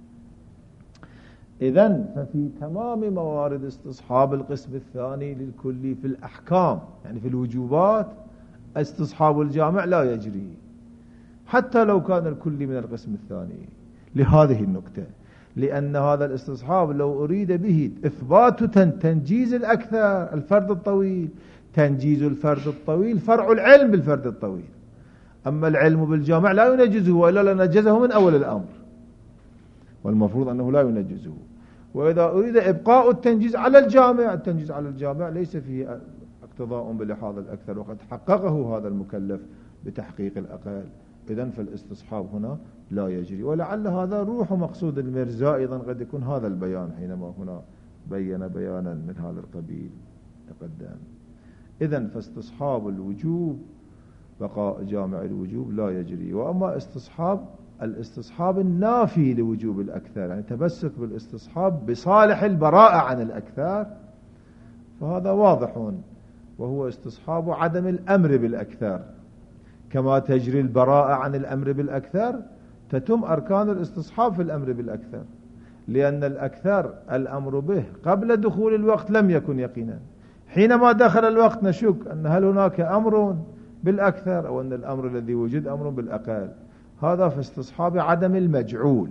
إذن ففي تمام موارد استصحاب القسم الثاني للكلي في الأحكام، يعني في الوجوبات، استصحاب الجامع لا يجري حتى لو كان الكلي من القسم الثاني، لهذه النكتة. لأن هذا الاستصحاب لو أريد به إثبات تنجيز الأكثر الفرد الطويل، تنجيز الفرد الطويل فرع العلم بالفرد الطويل، أما العلم بالجامع لا ينجزه، وإلا لنجزه من أول الأمر، والمفروض أنه لا ينجزه. وإذا أريد إبقاء التنجيز على الجامع، التنجيز على الجامع ليس فيه اقتضاء بلحاظ الأكثر، وقد حققه هذا المكلف بتحقيق الأقل. إذن فالاستصحاب هنا لا يجري. ولعل هذا روح مقصود المرزا أيضا قد يكون هذا البيان حينما هنا بين بيانا من هذا القبيل تقدم. إذن فاستصحاب الوجوب بقاء جامع الوجوب لا يجري. وأما استصحاب الاستصحاب النافي لوجوب الأكثر، يعني تمسك بالاستصحاب بصالح البراءة عن الأكثر، فهذا واضح، وهو استصحاب عدم الأمر بالأكثر. كما تجري البراءة عن الأمر بالأكثر تتم أركان الاستصحاب في الأمر بالأكثر، لأن الأكثر الأمر به قبل دخول الوقت لم يكن يقينا. حينما دخل الوقت نشك أن هل هناك أمر بالأكثر أو أن الأمر الذي وجد أمر بالأقل. هذا في استصحاب عدم المجعول،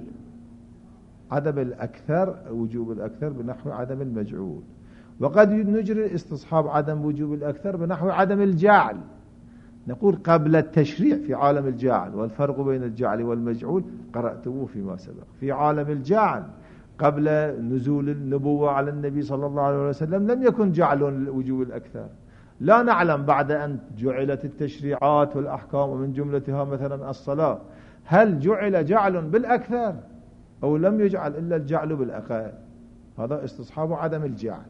عدم الأكثر، وجوب الأكثر بنحو عدم المجعول. وقد نجري استصحاب عدم وجوب الأكثر بنحو عدم الجعل، نقول قبل التشريع في عالم الجعل، والفرق بين الجعل والمجعول قرأتموه فيما سبق. في عالم الجعل قبل نزول النبوة على النبي صلى الله عليه وسلم لم يكن جعل وجوب الأكثر. لا نعلم بعد أن جعلت التشريعات والأحكام ومن جملتها مثلا الصلاة، هل جعل جعل بالأكثر أو لم يجعل إلا الجعل بالأقل. هذا استصحاب عدم الجعل.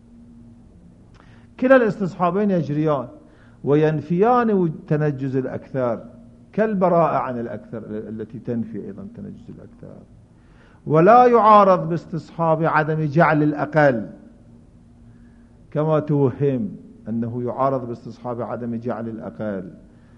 كلا الاستصحابين يجريان وينفيان تنجز الأكثر، كالبراءة عن الأكثر التي تنفي أيضا تنجز الأكثر. ولا يعارض باستصحاب عدم جعل الأقل، كما توهم أنه يعارض باستصحاب عدم جعل الأقل.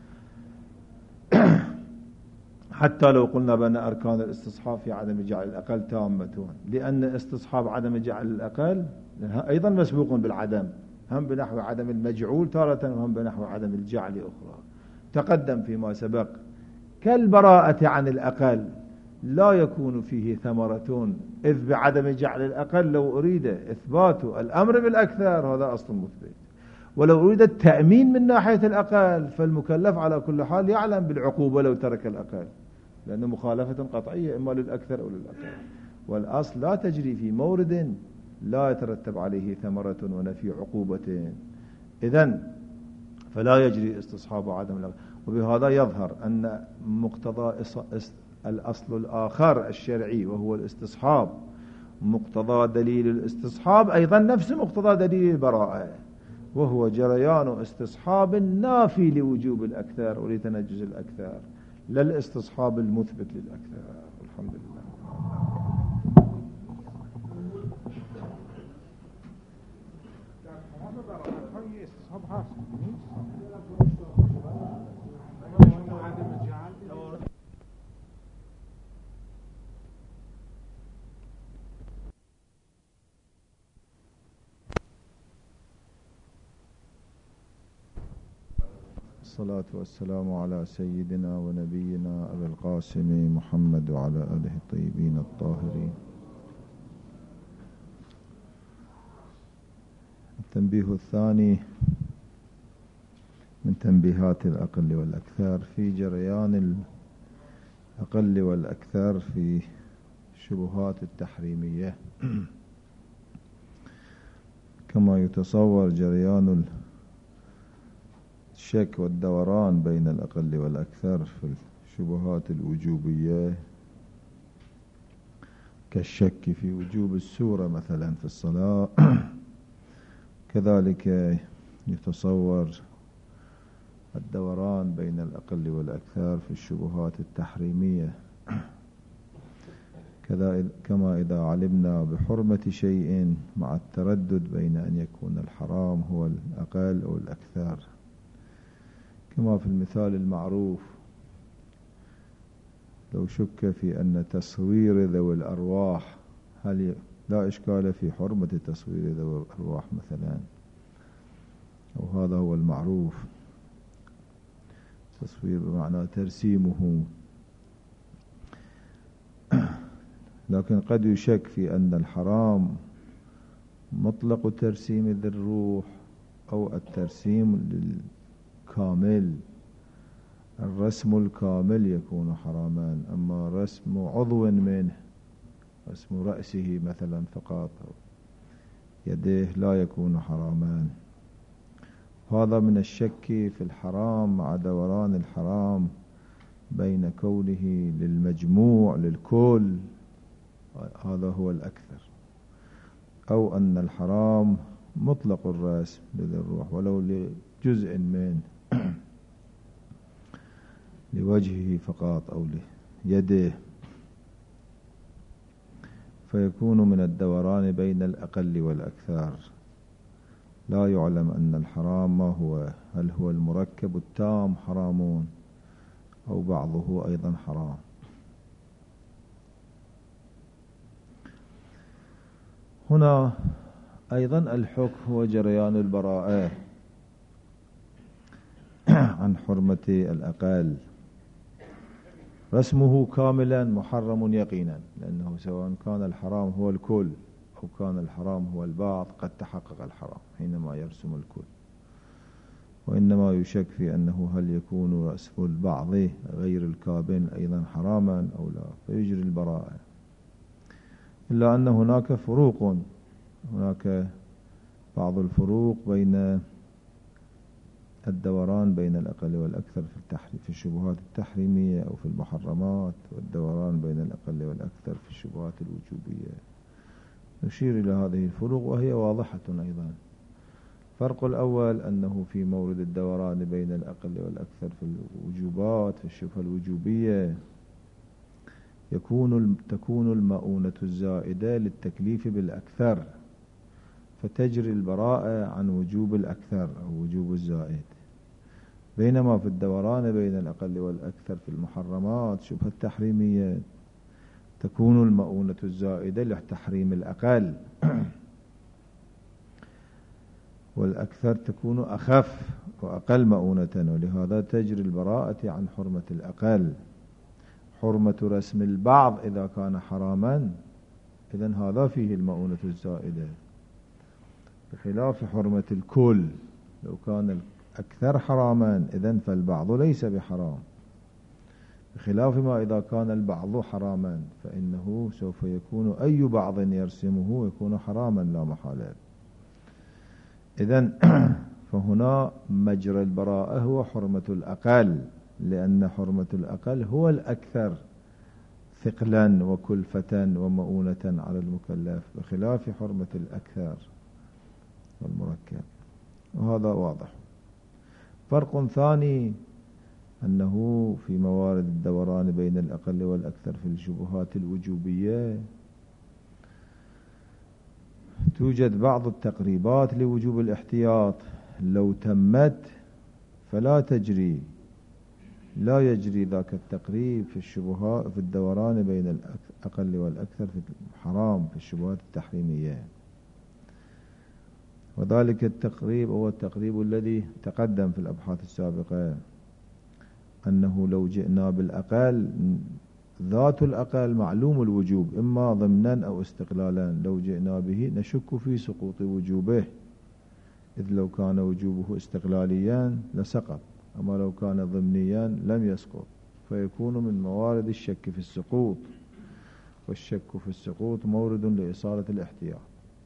حتى لو قلنا بأن أركان الاستصحاب في عدم جعل الأقل تامة، لأن استصحاب عدم جعل الأقل أيضا مسبوق بالعدم، هم بنحو عدم المجعول تارة وهم بنحو عدم الجعل أخرى. تقدم فيما سبق. كالبراءة عن الأقل لا يكون فيه ثمرة، إذ بعدم جعل الأقل لو أريد إثبات الأمر بالأكثر هذا أصل مثبت، ولو أريد التأمين من ناحية الأقل فالمكلف على كل حال يعلم بالعقوبة لو ترك الأقل، لأنه مخالفة قطعية إما للأكثر أو للأقل. والأصل لا تجري في مورد لا يترتب عليه ثمرة ونفي عقوبة. إذن فلا يجري استصحاب عدم الأقل. وبهذا يظهر أن مقتضى الأصل الآخر الشرعي وهو الاستصحاب، مقتضى دليل الاستصحاب أيضا نفس مقتضى دليل البراءة، وهو جريان استصحاب النافي لوجوب الأكثر ولتنجز الأكثر، لا الاستصحاب المثبت للأكثر. الحمد لله. الصلاة والسلام على سيدنا ونبينا أبي القاسم محمد وعلى آله الطيبين الطاهرين. التنبيه الثاني من تنبيهات الأقل والأكثر في جريان الأقل والأكثر في الشبهات التحريمية. كما يتصور جريان الشك والدوران بين الأقل والأكثر في الشبهات الوجوبية، كالشك في وجوب السورة مثلا في الصلاة، كذلك يتصور الدوران بين الأقل والأكثر في الشبهات التحريمية، كذا كما إذا علمنا بحرمة شيء مع التردد بين أن يكون الحرام هو الأقل أو الأكثر، كما في المثال المعروف لو شك في أن تصوير ذوي الأرواح هل لا إشكال في حرمة تصوير ذوي الأرواح مثلا، أو هذا هو المعروف، تصوير بمعنى ترسيمه. لكن قد يشك في أن الحرام مطلق ترسيم ذي الروح أو الترسيم للكامل، الرسم الكامل يكون حراما، أما رسم عضو منه، رسم رأسه مثلا فقط يديه لا يكون حراما. هذا من الشك في الحرام مع دوران الحرام بين كونه للمجموع للكل، هذا هو الأكثر، أو أن الحرام مطلق الرسم لذي الروح ولو لجزء من لوجهه فقط أو ليده، فيكون من الدوران بين الأقل والأكثر. لا يعلم أن الحرام ما هو، هل هو المركب التام حرام أو بعضه أيضا حرام. هنا أيضا الحكم هو جريان البراءة عن حرمة الأقل، رسمه كاملا محرم يقينا، لأنه سواء كان الحرام هو الكل أو كان الحرام هو البعض قد تحقق الحرام حينما يرسم الكل، وإنما يشك في أنه هل يكون رسم البعض غير الكامل أيضا حراما أو لا، فيجري البراءة. إلا أن هناك فروق، هناك بعض الفروق بين الدوران بين الأقل والأكثر في التحريم في الشبهات التحريمية أو في المحرمات، والدوران بين الأقل والأكثر في الشبهات الوجوبية. نشير إلى هذه الفروق وهي واضحة أيضا. الفرق الأول أنه في مورد الدوران بين الأقل والأكثر في الوجوبات في الشبهة الوجوبية يكون تكون المؤونة الزائدة للتكليف بالأكثر، فتجري البراءة عن وجوب الأكثر أو وجوب الزائد، بينما في الدوران بين الأقل والأكثر في المحرمات شبهة التحريمية تكون المؤونة الزائدة لتحريم الأقل والأكثر تكون أخف وأقل مؤونة، ولهذا تجري البراءة عن حرمة الأقل. حرمة رسم البعض إذا كان حراما إذن هذا فيه المؤونة الزائدة، بخلاف حرمة الكل، لو كان الأكثر حراما إذن فالبعض ليس بحرام، بخلاف ما إذا كان البعض حراما فإنه سوف يكون أي بعض يرسمه يكون حراما لا محالة. إذن فهنا مجرى البراءة هو حرمة الأقل، لأن حرمة الأقل هو الأكثر ثقلا وكلفة ومؤونة على المكلف، بخلاف حرمة الأكثر والمركب، وهذا واضح. فرق ثاني أنه في موارد الدوران بين الأقل والأكثر في الشبهات الوجوبية توجد بعض التقريبات لوجوب الاحتياط لو تمت فلا تجري لا يجري ذاك التقريب في الشبهات في الدوران بين الأقل والأكثر في الحرام في الشبهات التحريمية. وذلك التقريب هو التقريب الذي تقدم في الأبحاث السابقة، أنه لو جئنا بالأقل ذات الأقل معلوم الوجوب إما ضمنا أو استقلالا، لو جئنا به نشك في سقوط وجوبه إذ لو كان وجوبه استقلاليا لسقط، أما لو كان ضمنيا لم يسقط، فيكون من موارد الشك في السقوط، والشك في السقوط مورد لإصالة الاحتياط،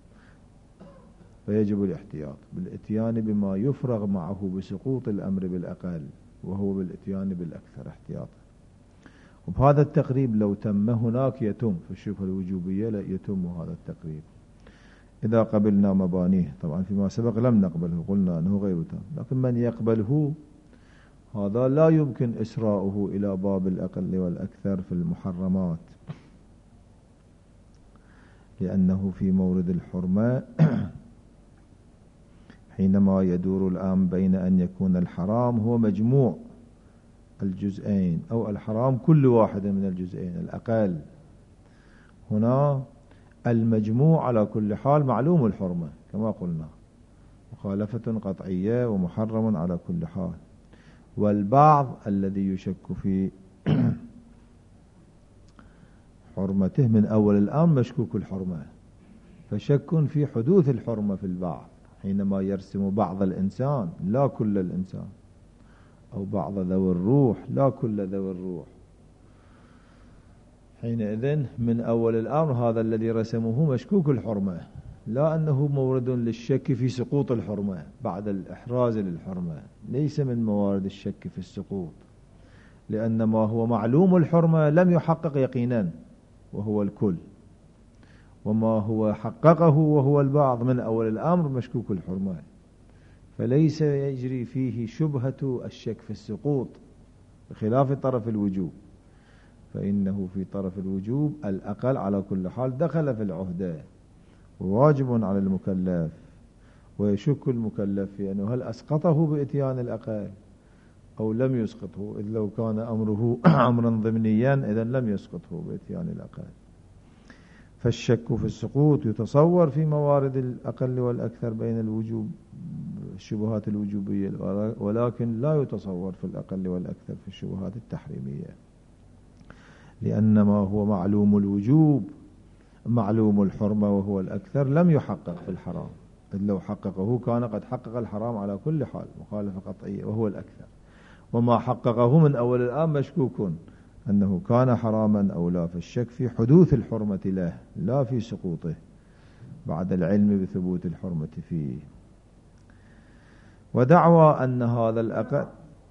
فيجب الاحتياط بالاتيان بما يفرغ معه بسقوط الأمر بالأقل، وهو بالاتيان بالأكثر احتياطا. وبهذا التقريب لو تم هناك يتم في الشبهة الوجوبية لا يتم هذا التقريب إذا قبلنا مبانيه. طبعا فيما سبق لم نقبله، قلنا أنه غير تام، لكن من يقبله هذا لا يمكن إسراؤه إلى باب الأقل والأكثر في المحرمات، لأنه في مورد الحرمة حينما يدور الآن بين أن يكون الحرام هو مجموع الجزئين أو الحرام كل واحد من الجزئين الأقل، هنا المجموع على كل حال معلوم الحرمة كما قلنا، مخالفة قطعية ومحرم على كل حال، والبعض الذي يشك في حرمته من أول الأمر مشكوك الحرمة، فشك في حدوث الحرمة في البعض حينما يرسم بعض الإنسان لا كل الإنسان، أو بعض ذوي الروح لا كل ذوي الروح، حينئذ من أول الأمر هذا الذي رسمه مشكوك الحرمة، لا أنه مورد للشك في سقوط الحرمة بعد الإحراز للحرمة، ليس من موارد الشك في السقوط، لأن ما هو معلوم الحرمة لم يحقق يقينا وهو الكل، وما هو حققه وهو البعض من أول الأمر مشكوك الحرمة، فليس يجري فيه شبهة الشك في السقوط بخلاف طرف الوجوب، فإنه في طرف الوجوب الأقل على كل حال دخل في العهدة وواجب على المكلف، ويشك المكلف في أنه هل أسقطه بإتيان الأقل أو لم يسقطه، إذ لو كان أمره أمرا ضمنيا إذن لم يسقطه بإتيان الأقل. فالشك في السقوط يتصور في موارد الأقل والأكثر بين الوجوب الشبهات الوجوبية، ولكن لا يتصور في الأقل والأكثر في الشبهات التحريمية، لأن ما هو معلوم الوجوب معلوم الحرمة وهو الأكثر لم يحقق في الحرام، إذ لو حققه كان قد حقق الحرام على كل حال مخالفة قطعية وهو الأكثر، وما حققه من أول الآن مشكوك أنه كان حراما أو لا، فالشك في حدوث الحرمة له لا في سقوطه بعد العلم بثبوت الحرمة فيه. ودعوى أن هذا الأقل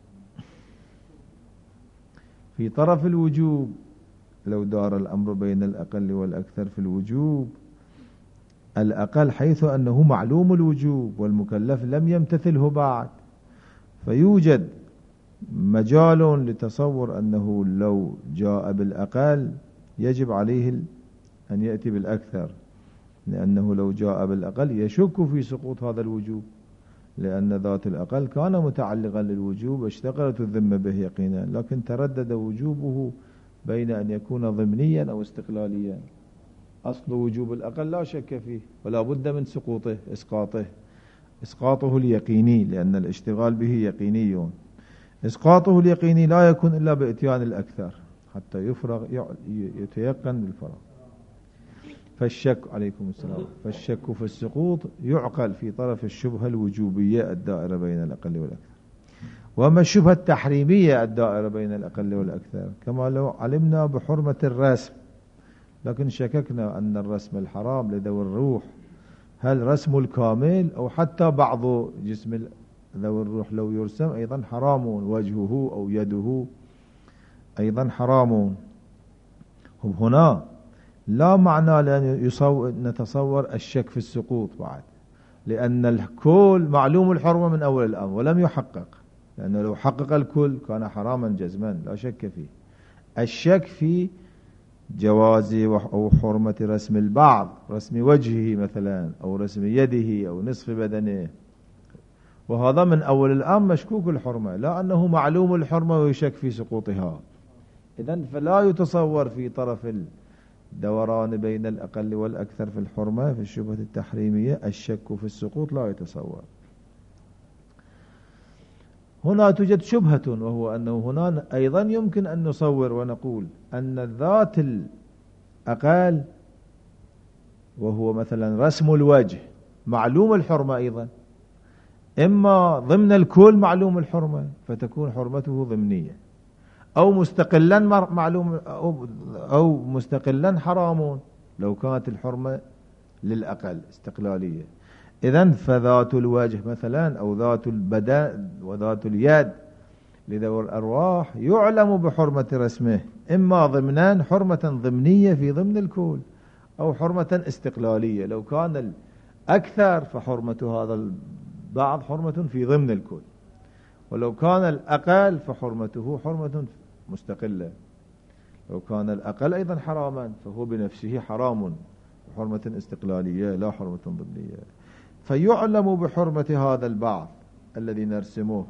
في طرف الوجوب، لو دار الأمر بين الأقل والأكثر في الوجوب، الأقل حيث أنه معلوم الوجوب والمكلف لم يمتثله بعد، فيوجد مجال لتصور أنه لو جاء بالأقل يجب عليه أن يأتي بالأكثر، لأنه لو جاء بالأقل يشك في سقوط هذا الوجوب، لأن ذات الأقل كان متعلقا للوجوب واشتغلت الذمة به يقينا، لكن تردد وجوبه بين أن يكون ضمنيا أو استقلاليا. أصل وجوب الأقل لا شك فيه ولا بد من سقوطه إسقاطه إسقاطه اليقيني، لأن الاشتغال به يقيني، إسقاطه اليقيني لا يكون إلا بإتيان الأكثر حتى يفرغ يتيقن بالفرغ. فالشك عليكم السلام فالشك في السقوط يعقل في طرف الشبهة الوجوبية الدائرة بين الأقل والأكثر، وما الشبهة التحريمية الدائرة بين الأقل والأكثر، كما لو علمنا بحرمة الرسم لكن شككنا أن الرسم الحرام لذوي الروح هل رسم الكامل أو حتى بعض جسم ذوي الروح لو يرسم أيضا حرام، وجهه أو يده أيضا حرام. هنا لا معنى لأن نتصور الشك في السقوط بعد، لأن الكل معلوم الحرمة من أول الأمر ولم يحقق، لأنه لو حقق الكل كان حراما جزما لا شك فيه. الشك في جواز أو حرمة رسم البعض، رسم وجهه مثلا أو رسم يده أو نصف بدنه، وهذا من أول الأمر مشكوك الحرمة، لا أنه معلوم الحرمة ويشك في سقوطها. إذن فلا يتصور في طرف الدوران بين الأقل والأكثر في الحرمة في الشبهة التحريمية الشك في السقوط لا يتصور. هنا توجد شبهة، وهو أنه هنا أيضا يمكن أن نصور ونقول أن الذات الأقل وهو مثلا رسم الوجه معلوم الحرمة أيضا، إما ضمن الكل معلوم الحرمة فتكون حرمته ضمنية، أو مستقلا معلوم أو, أو مستقلا حرام لو كانت الحرمة للأقل استقلالية. إذن فذات الوجه مثلا أو ذات البدن وذات اليد لذوي الأرواح يعلم بحرمة رسمه، إما ضمنا حرمة ضمنية في ضمن الكل، أو حرمة استقلالية لو كان الأكثر فحرمة هذا البعض حرمة في ضمن الكل، ولو كان الأقل فحرمته حرمة مستقلة. لو كان الأقل أيضا حراما فهو بنفسه حرام، حرمة استقلالية لا حرمة ضمنية. فيعلم بحرمة هذا البعض الذي نرسمه،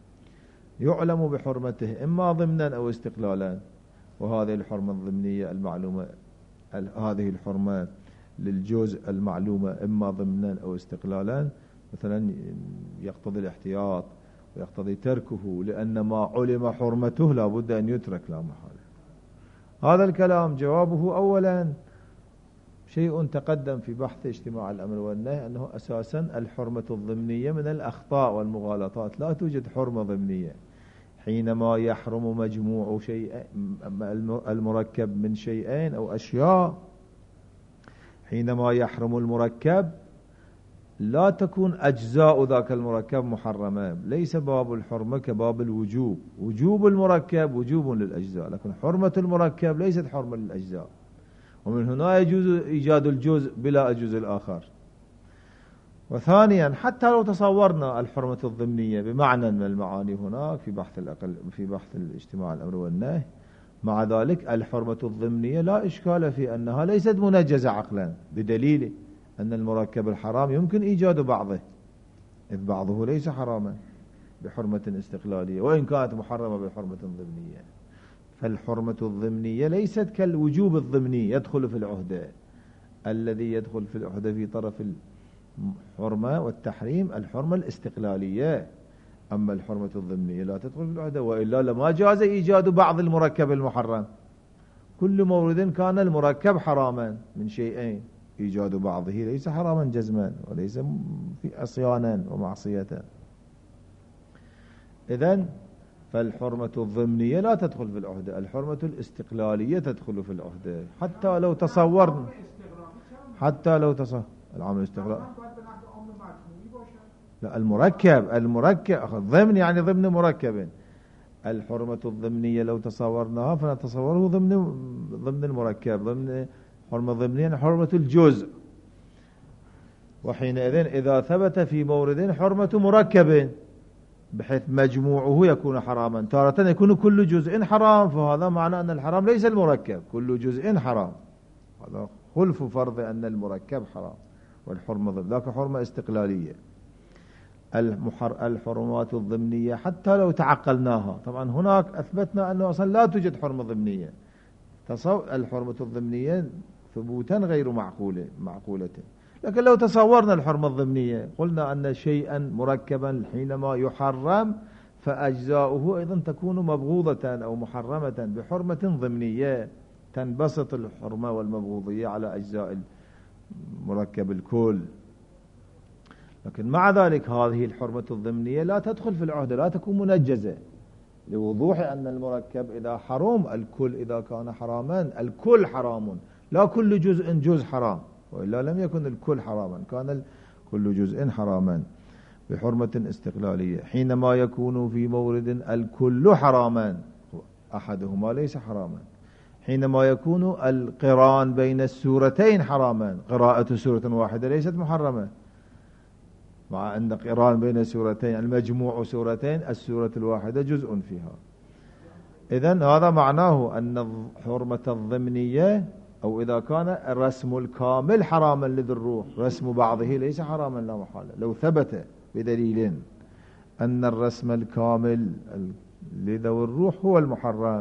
يعلم بحرمته إما ضمنا أو استقلالا. وهذه الحرمة الضمنية المعلومة، هذه الحرمة للجزء المعلومة إما ضمنا أو استقلالا مثلا يقتضي الاحتياط ويقتضي تركه، لأن ما علم حرمته لا بد أن يترك لا محالة. هذا الكلام جوابه أولا شيء تقدم في بحث اجتماع الأمر والنهي، أنه أساسا الحرمة الضمنية من الأخطاء والمغالطات، لا توجد حرمة ضمنية. حينما يحرم مجموع شيء المركب من شيئين أو أشياء، حينما يحرم المركب لا تكون أجزاء ذاك المركب محرمة. ليس باب الحرمة كباب الوجوب، وجوب المركب وجوب للأجزاء، لكن حرمة المركب ليست حرمة للأجزاء. ومن هنا يجوز إيجاد الجزء بلا الجزء الآخر. وثانيا حتى لو تصورنا الحرمة الضمنية بمعنى من المعاني هناك في بحث الأقل في بحث الاجتماع الأمر والنهي، مع ذلك الحرمة الضمنية لا إشكال في أنها ليست منجزة عقلا، بدليل أن المركب الحرام يمكن إيجاد بعضه، إذ بعضه ليس حراما بحرمة استقلالية وإن كانت محرمة بحرمة ضمنية. فالحرمة الضمنية ليست كالوجوب الضمني يدخل في العهدة. الذي يدخل في العهدة في طرف الحرمة والتحريم الحرمة الاستقلالية، أما الحرمة الضمنية لا تدخل في العهدة، وإلا لما جاز إيجاد بعض المركب المحرم. كل مورد كان المركب حراما من شيئين، إيجاد بعضه ليس حراما جزما وليس في عصيانا ومعصية. إذن فالحرمة الضمنية لا تدخل في العهدة، الحرمة الاستقلالية تدخل في العهدة. حتى لو تصورنا حتى لو تصور العامل الاستقلالي لا المركب المركب ضمن يعني ضمن مركب. الحرمة الضمنية لو تصورناها فنتصوره ضمن ضمن المركب، ضمن حرمة ضمنية حرمة الجزء. وحينئذ إذا ثبت في مورد حرمة مركب بحيث مجموعه يكون حراما، تارة يكون كل جزء حرام، فهذا معنى أن الحرام ليس المركب، كل جزء حرام. هذا خلف فرض أن المركب حرام والحرمة ضمن، ذاك حرمة استقلالية. المحر الحرمات الضمنية حتى لو تعقلناها، طبعا هناك أثبتنا أنه أصلا لا توجد حرمة ضمنية. تصور الحرمة الضمنية ثبوتا غير معقولة معقولة لكن لو تصورنا الحرمة الضمنية قلنا أن شيئا مركبا حينما يحرم فأجزاؤه أيضا تكون مبغوضة أو محرمة بحرمة ضمنية، تنبسط الحرمة والمبغوضية على أجزاء المركب الكل. لكن مع ذلك هذه الحرمة الضمنية لا تدخل في العهدة، لا تكون منجزة، لوضوح أن المركب إذا حرم الكل، إذا كان حراما الكل حرام، لا كل جزء جزء حرام، وإلا لم يكن الكل حراما، كان كل جزء حراما بحرمة استقلالية. حينما يكون في مورد الكل حراما أحدهما ليس حراما، حينما يكون القران بين السورتين حراما، قراءة سورة واحدة ليست محرمة، مع أن قران بين سورتين المجموع سورتين السورة الواحدة جزء فيها. إذن هذا معناه أن الحرمة الضمنية، أو إذا كان الرسم الكامل حراما لذي الروح، رسم بعضه ليس حراما لا محالة، لو ثبت بدليل أن الرسم الكامل لذوي الروح هو المحرم،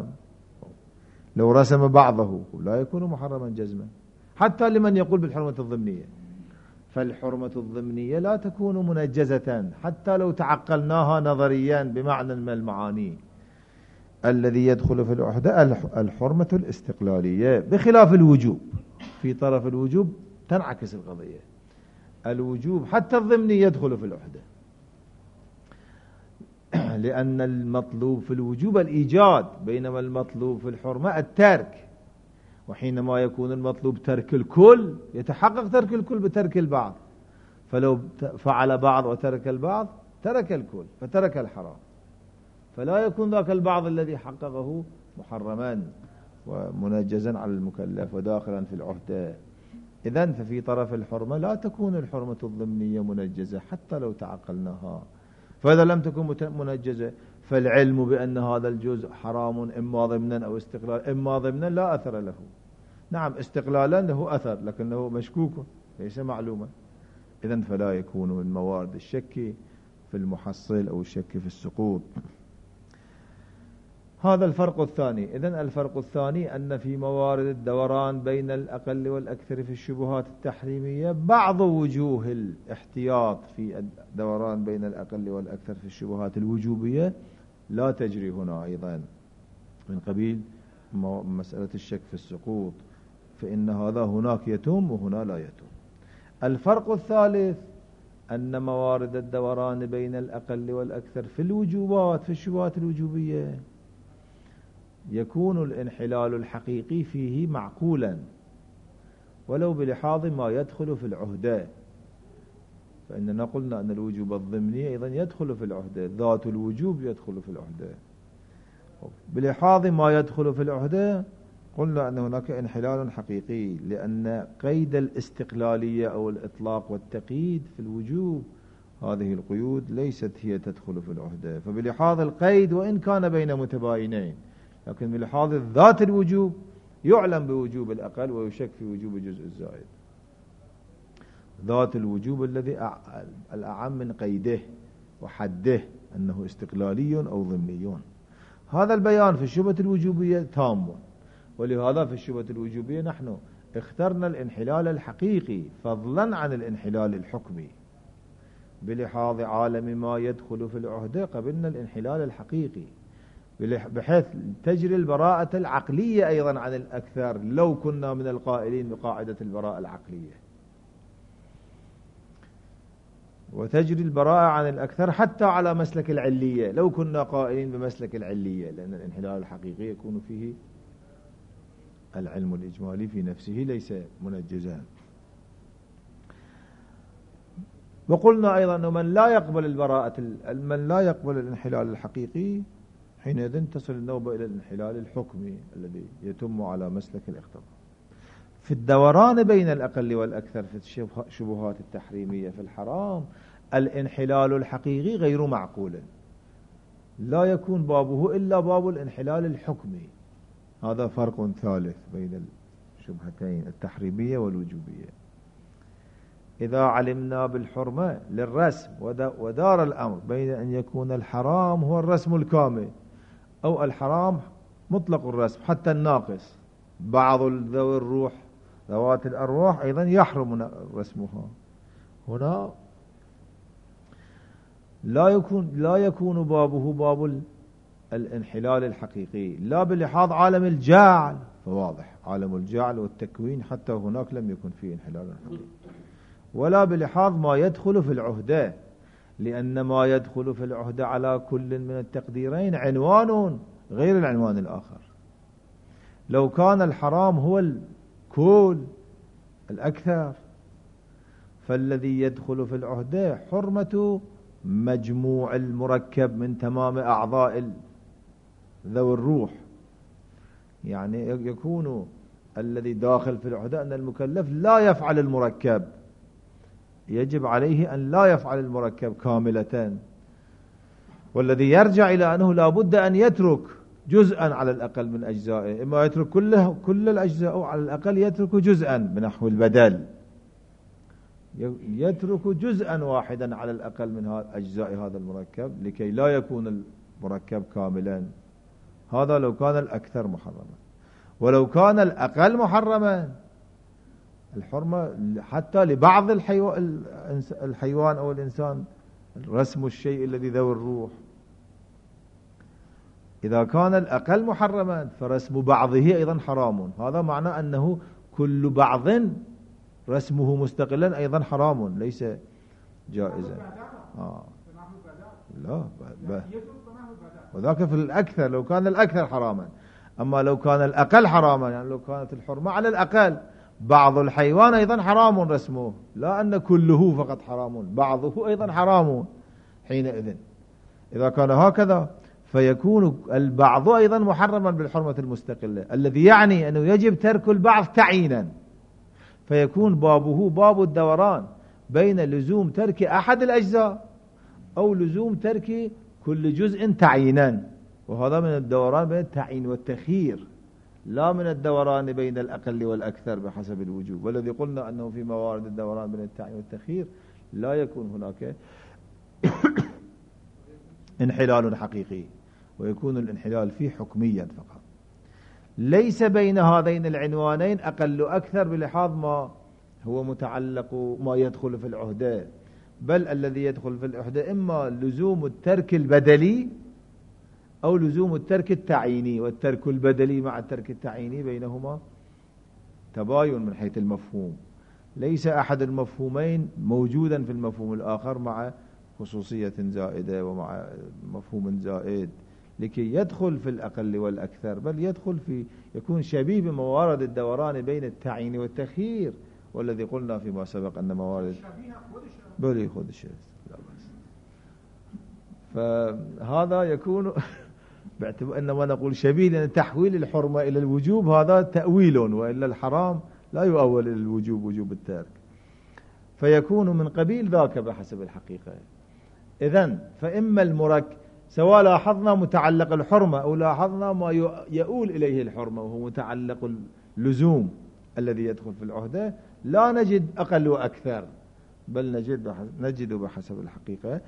لو رسم بعضه لا يكون محرما جزما، حتى لمن يقول بالحرمة الضمنية. فالحرمة الضمنية لا تكون منجزة حتى لو تعقلناها نظريا بمعنى من المعاني. الذي يدخل في العهدة الحرمة الاستقلالية، بخلاف الوجوب. في طرف الوجوب تنعكس القضية، الوجوب حتى الضمني يدخل في العهدة، لأن المطلوب في الوجوب الإيجاد، بينما المطلوب في الحرمة الترك. وحينما يكون المطلوب ترك الكل يتحقق ترك الكل بترك البعض، فلو فعل بعض وترك البعض ترك الكل فترك الحرام، فلا يكون ذاك البعض الذي حققه محرما ومنجزا على المكلف وداخلا في العهدة. إذن ففي طرف الحرمة لا تكون الحرمة الضمنية منجزة حتى لو تعقلناها. فإذا لم تكن منجزة فالعلم بأن هذا الجزء حرام إما ضمنا أو استقلالا، إما ضمنا لا أثر له، نعم استقلالا له أثر لكنه مشكوك ليس معلوما. إذن فلا يكون من موارد الشك في المحصل أو الشك في السقوط. هذا الفرق الثاني. إذن الفرق الثاني أن في موارد الدوران بين الأقل والأكثر في الشبهات التحريمية بعض وجوه الاحتياط في الدوران بين الأقل والأكثر في الشبهات الوجوبية لا تجري هنا أيضا، من قبيل مسألة الشك في السقوط، فإن هذا هناك يتم وهنا لا يتم. الفرق الثالث أن موارد الدوران بين الأقل والأكثر في الوجوبات في الشبهات الوجوبية يكون الانحلال الحقيقي فيه معقولا ولو بلحاظ ما يدخل في العهدة، فإننا قلنا أن الوجوب الضمني أيضا يدخل في العهدة، ذات الوجوب يدخل في العهدة. بلحاظ ما يدخل في العهدة قلنا أن هناك انحلال حقيقي، لأن قيد الاستقلالية أو الإطلاق والتقييد في الوجوب هذه القيود ليست هي تدخل في العهدة. فبلحاظ القيد وإن كان بين متباينين، لكن بلحاظ ذات الوجوب يعلم بوجوب الأقل ويشك في وجوب الجزء الزائد. ذات الوجوب الذي الأعم من قيده وحده أنه استقلالي أو ضمني. هذا البيان في الشبهة الوجوبية تام، ولهذا في الشبهة الوجوبية نحن اخترنا الانحلال الحقيقي فضلا عن الانحلال الحكمي. بلحاظ عالم ما يدخل في العهدة قبلنا الانحلال الحقيقي، بحيث تجري البراءة العقلية أيضا عن الأكثر لو كنا من القائلين بقاعدة البراءة العقلية، وتجري البراءة عن الأكثر حتى على مسلك العلية لو كنا قائلين بمسلك العلية، لأن الانحلال الحقيقي يكون فيه العلم الإجمالي في نفسه ليس منجزا. وقلنا أيضا أنه من لا يقبل البراءة من لا يقبل الانحلال الحقيقي حينئذ تصل النوبة إلى الانحلال الحكمي الذي يتم على مسلك الاقتضاء. في الدوران بين الأقل والأكثر في الشبهات التحريمية في الحرام الانحلال الحقيقي غير معقول، لا يكون بابه إلا باب الانحلال الحكمي. هذا فرق ثالث بين الشبهتين التحريمية والوجوبية. إذا علمنا بالحرمة للرسم ودار الأمر بين أن يكون الحرام هو الرسم الكامل أو الحرام مطلق الرسم حتى الناقص، بعض ذوي الروح ذوات الأرواح أيضا يحرم رسمها، هنا لا يكون لا يكون بابه باب الانحلال الحقيقي، لا بلحاظ عالم الجعل فواضح عالم الجعل والتكوين حتى هناك لم يكن فيه انحلال حقيقي، ولا بلحاظ ما يدخل في العهدة، لأن ما يدخل في العهدة على كل من التقديرين عنوان غير العنوان الآخر. لو كان الحرام هو الكل الأكثر فالذي يدخل في العهدة حرمة مجموع المركب من تمام أعضاء ذوي الروح، يعني يكون الذي داخل في العهدة أن المكلف لا يفعل المركب، يجب عليه أن لا يفعل المركب كاملة، والذي يرجع إلى أنه لا بد أن يترك جزءا على الأقل من أجزائه، إما يترك كله كل الأجزاء أو على الأقل يترك جزءا بنحو البدل، يترك جزءا واحدا على الأقل من أجزاء هذا المركب لكي لا يكون المركب كاملا. هذا لو كان الأكثر محرما، ولو كان الأقل محرما الحرمة حتى لبعض الحيوان أو الإنسان رسم الشيء الذي ذوي الروح، إذا كان الأقل محرما فرسم بعضه أيضا حرام. هذا معنى أنه كل بعض رسمه مستقلا أيضا حرام ليس جائزا. آه. لا ب... ب... وذاك في الأكثر لو كان الأكثر حراما. أما لو كان الأقل حراما، يعني لو كانت الحرمة على الأقل، بعض الحيوان أيضا حرام رسمه، لا أن كله فقط حرام، بعضه أيضا حرام. حينئذ إذا كان هكذا فيكون البعض أيضا محرما بالحرمة المستقلة، الذي يعني أنه يجب ترك البعض تعيينا، فيكون بابه باب الدوران بين لزوم ترك أحد الأجزاء أو لزوم ترك كل جزء تعيينا، وهذا من الدوران بين التعيين والتخيير، لا من الدوران بين الأقل والأكثر بحسب الوجوب. والذي قلنا أنه في موارد الدوران بين التعيين والتخيير لا يكون هناك انحلال حقيقي، ويكون الانحلال فيه حكميا فقط. ليس بين هذين العنوانين أقل أكثر بلحاظ ما هو متعلق ما يدخل في العهدة، بل الذي يدخل في العهدة إما لزوم الترك البدلي أو لزوم الترك التعييني، والترك البدلي مع الترك التعييني بينهما تباين من حيث المفهوم، ليس أحد المفهومين موجودا في المفهوم الآخر مع خصوصية زائدة ومع مفهوم زائد لكي يدخل في الأقل والأكثر، بل يدخل في يكون شبيه بموارد الدوران بين التعيين والتخيير، والذي قلنا فيما سبق أن موارد بلي خذ الشيء لا بس. فهذا يكون باعتبار أن ما نقول شبيه، لأن تحويل الحرمة إلى الوجوب هذا تأويل، وإلا الحرام لا يؤول إلى الوجوب وجوب الترك، فيكون من قبيل ذاك بحسب الحقيقة. إذن فإما المرك سواء لاحظنا متعلق الحرمة أو لاحظنا ما يؤول إليه الحرمة وهو متعلق اللزوم الذي يدخل في العهدة، لا نجد أقل وأكثر، بل نجد نجد بحسب الحقيقة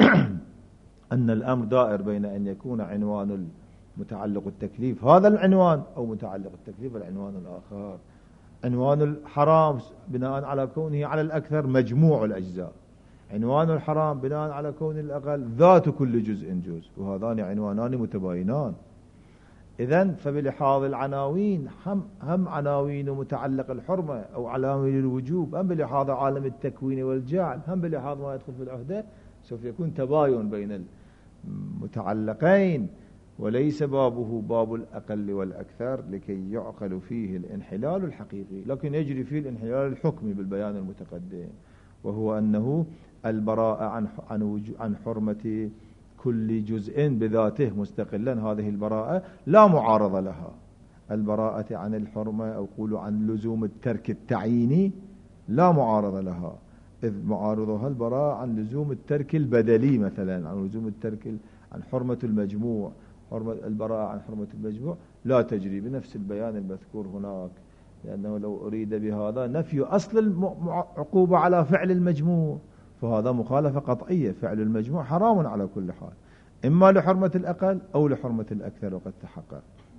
أن الأمر دائر بين أن يكون عنوان متعلق التكليف هذا العنوان، أو متعلق التكليف العنوان الآخر. عنوان الحرام بناء على كونه على الأكثر مجموع الأجزاء، عنوان الحرام بناء على كون الأقل ذات كل جزء جزء، وهذان عنوانان متباينان. إذن فبلحاظ العناوين هم, هم عناوين متعلق الحرمة أو عناوين الوجوب، هم بلحاظ عالم التكوين والجعل، هم بلحاظ ما يدخل في العهدة، سوف يكون تباين بين المتعلقين، وليس بابه باب الأقل والأكثر لكي يعقل فيه الانحلال الحقيقي، لكن يجري فيه الانحلال الحكمي بالبيان المتقدم، وهو أنه البراءة عن عن حرمة كل جزء بذاته مستقلا، هذه البراءة لا معارضة لها. البراءة عن الحرمة أو قولوا عن لزوم الترك التعييني لا معارضة لها، إذ معارضها البراءة عن لزوم الترك البدلي، مثلا عن لزوم الترك عن حرمة المجموع. حرمة البراءة عن حرمة المجموع لا تجري بنفس البيان المذكور هناك، لأنه لو أريد بهذا نفي أصل العقوبة على فعل المجموع فهذا مخالفة قطعية، فعل المجموع حرام على كل حال، إما لحرمة الأقل أو لحرمة الأكثر وقد تحقق.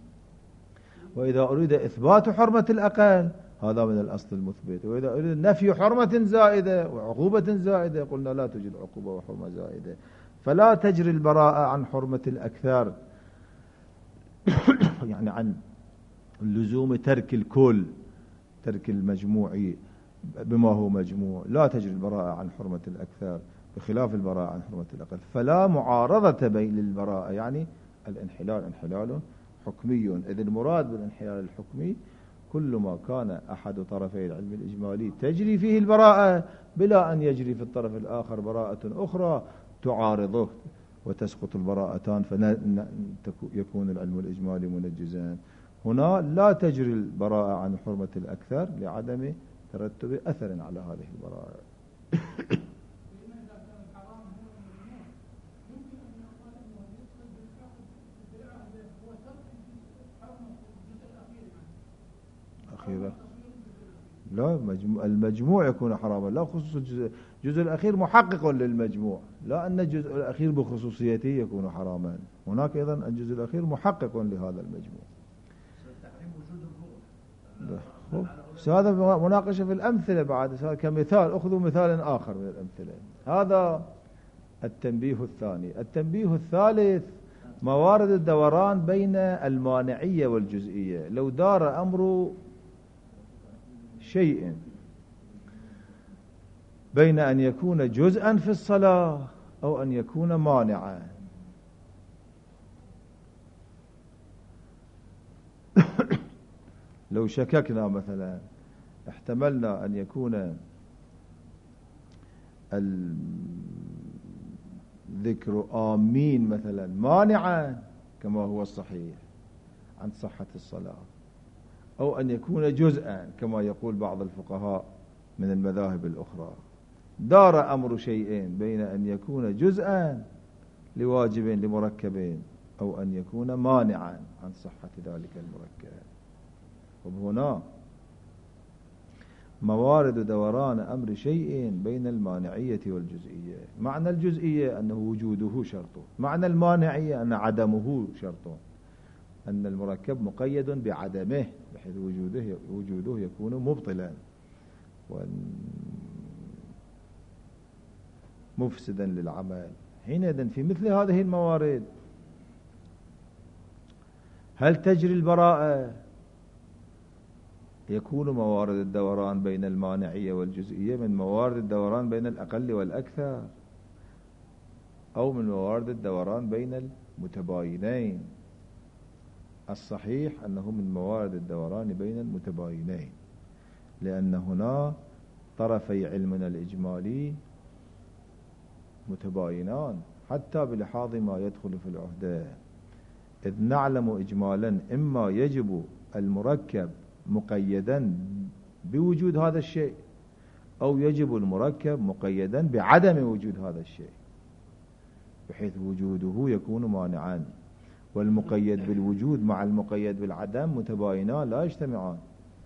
وإذا أريد إثبات حرمة الأقل هذا من الأصل المثبت، وإذا أريد نفي حرمة زائدة وعقوبة زائدة قلنا لا توجد عقوبة وحرمة زائدة، فلا تجري البراءة عن حرمة الأكثر يعني عن اللزوم ترك الكل، ترك المجموعي بما هو مجموع، لا تجري البراءة عن حرمة الأكثر بخلاف البراءة عن حرمة الأقل، فلا معارضة بين البراءة، يعني الانحلال انحلال حكمي. إذ المراد بالانحلال الحكمي كل ما كان أحد طرفي العلم الإجمالي تجري فيه البراءة بلا أن يجري في الطرف الآخر براءة أخرى تعارضه وتسقط البراءتان فيكون العلم الإجمالي منجزا. هنا لا تجري البراءة عن حرمة الأكثر لعدم ترتب أثر على هذه البراءة. أخيرا لا المجموع يكون حراما، لا خصوص الجزء الجزء الأخير محقق للمجموع، لا أن الجزء الأخير بخصوصيته يكون حراما، هناك أيضا الجزء الأخير محقق لهذا المجموع. هذا مناقشة في الأمثلة بعد كمثال، أخذوا مثال آخر من الأمثلة. هذا التنبيه الثاني. التنبيه الثالث موارد الدوران بين المانعية والجزئية. لو دار أمر شيء بين أن يكون جزءا في الصلاة أو أن يكون مانعا، لو شككنا مثلا احتملنا أن يكون الذكر آمين مثلا مانعا كما هو الصحيح عن صحة الصلاة، أو أن يكون جزءا كما يقول بعض الفقهاء من المذاهب الأخرى. دار أمر شيئين بين أن يكون جزءا لواجب لمركب أو أن يكون مانعا عن صحة ذلك المركب. وهنا موارد دوران أمر شيء بين المانعية والجزئية. معنى الجزئية أنه وجوده شرط، معنى المانعية أن عدمه شرط، أن المركب مقيد بعدمه بحيث وجوده وجوده يكون مبطلا ومفسدا للعمل. حينئذ في مثل هذه الموارد هل تجري البراءة؟ يكون موارد الدوران بين المانعية والجزئية من موارد الدوران بين الأقل والأكثر، أو من موارد الدوران بين المتباينين. الصحيح أنه من موارد الدوران بين المتباينين، لأن هنا طرفي علمنا الإجمالي متباينان حتى بلحاظ ما يدخل في العهدة، إذ نعلم إجمالا إما يجب المركب مقيدا بوجود هذا الشيء، أو يجب المركب مقيدا بعدم وجود هذا الشيء، بحيث وجوده يكون مانعا. والمقيد بالوجود مع المقيد بالعدم متباينان لا يجتمعان،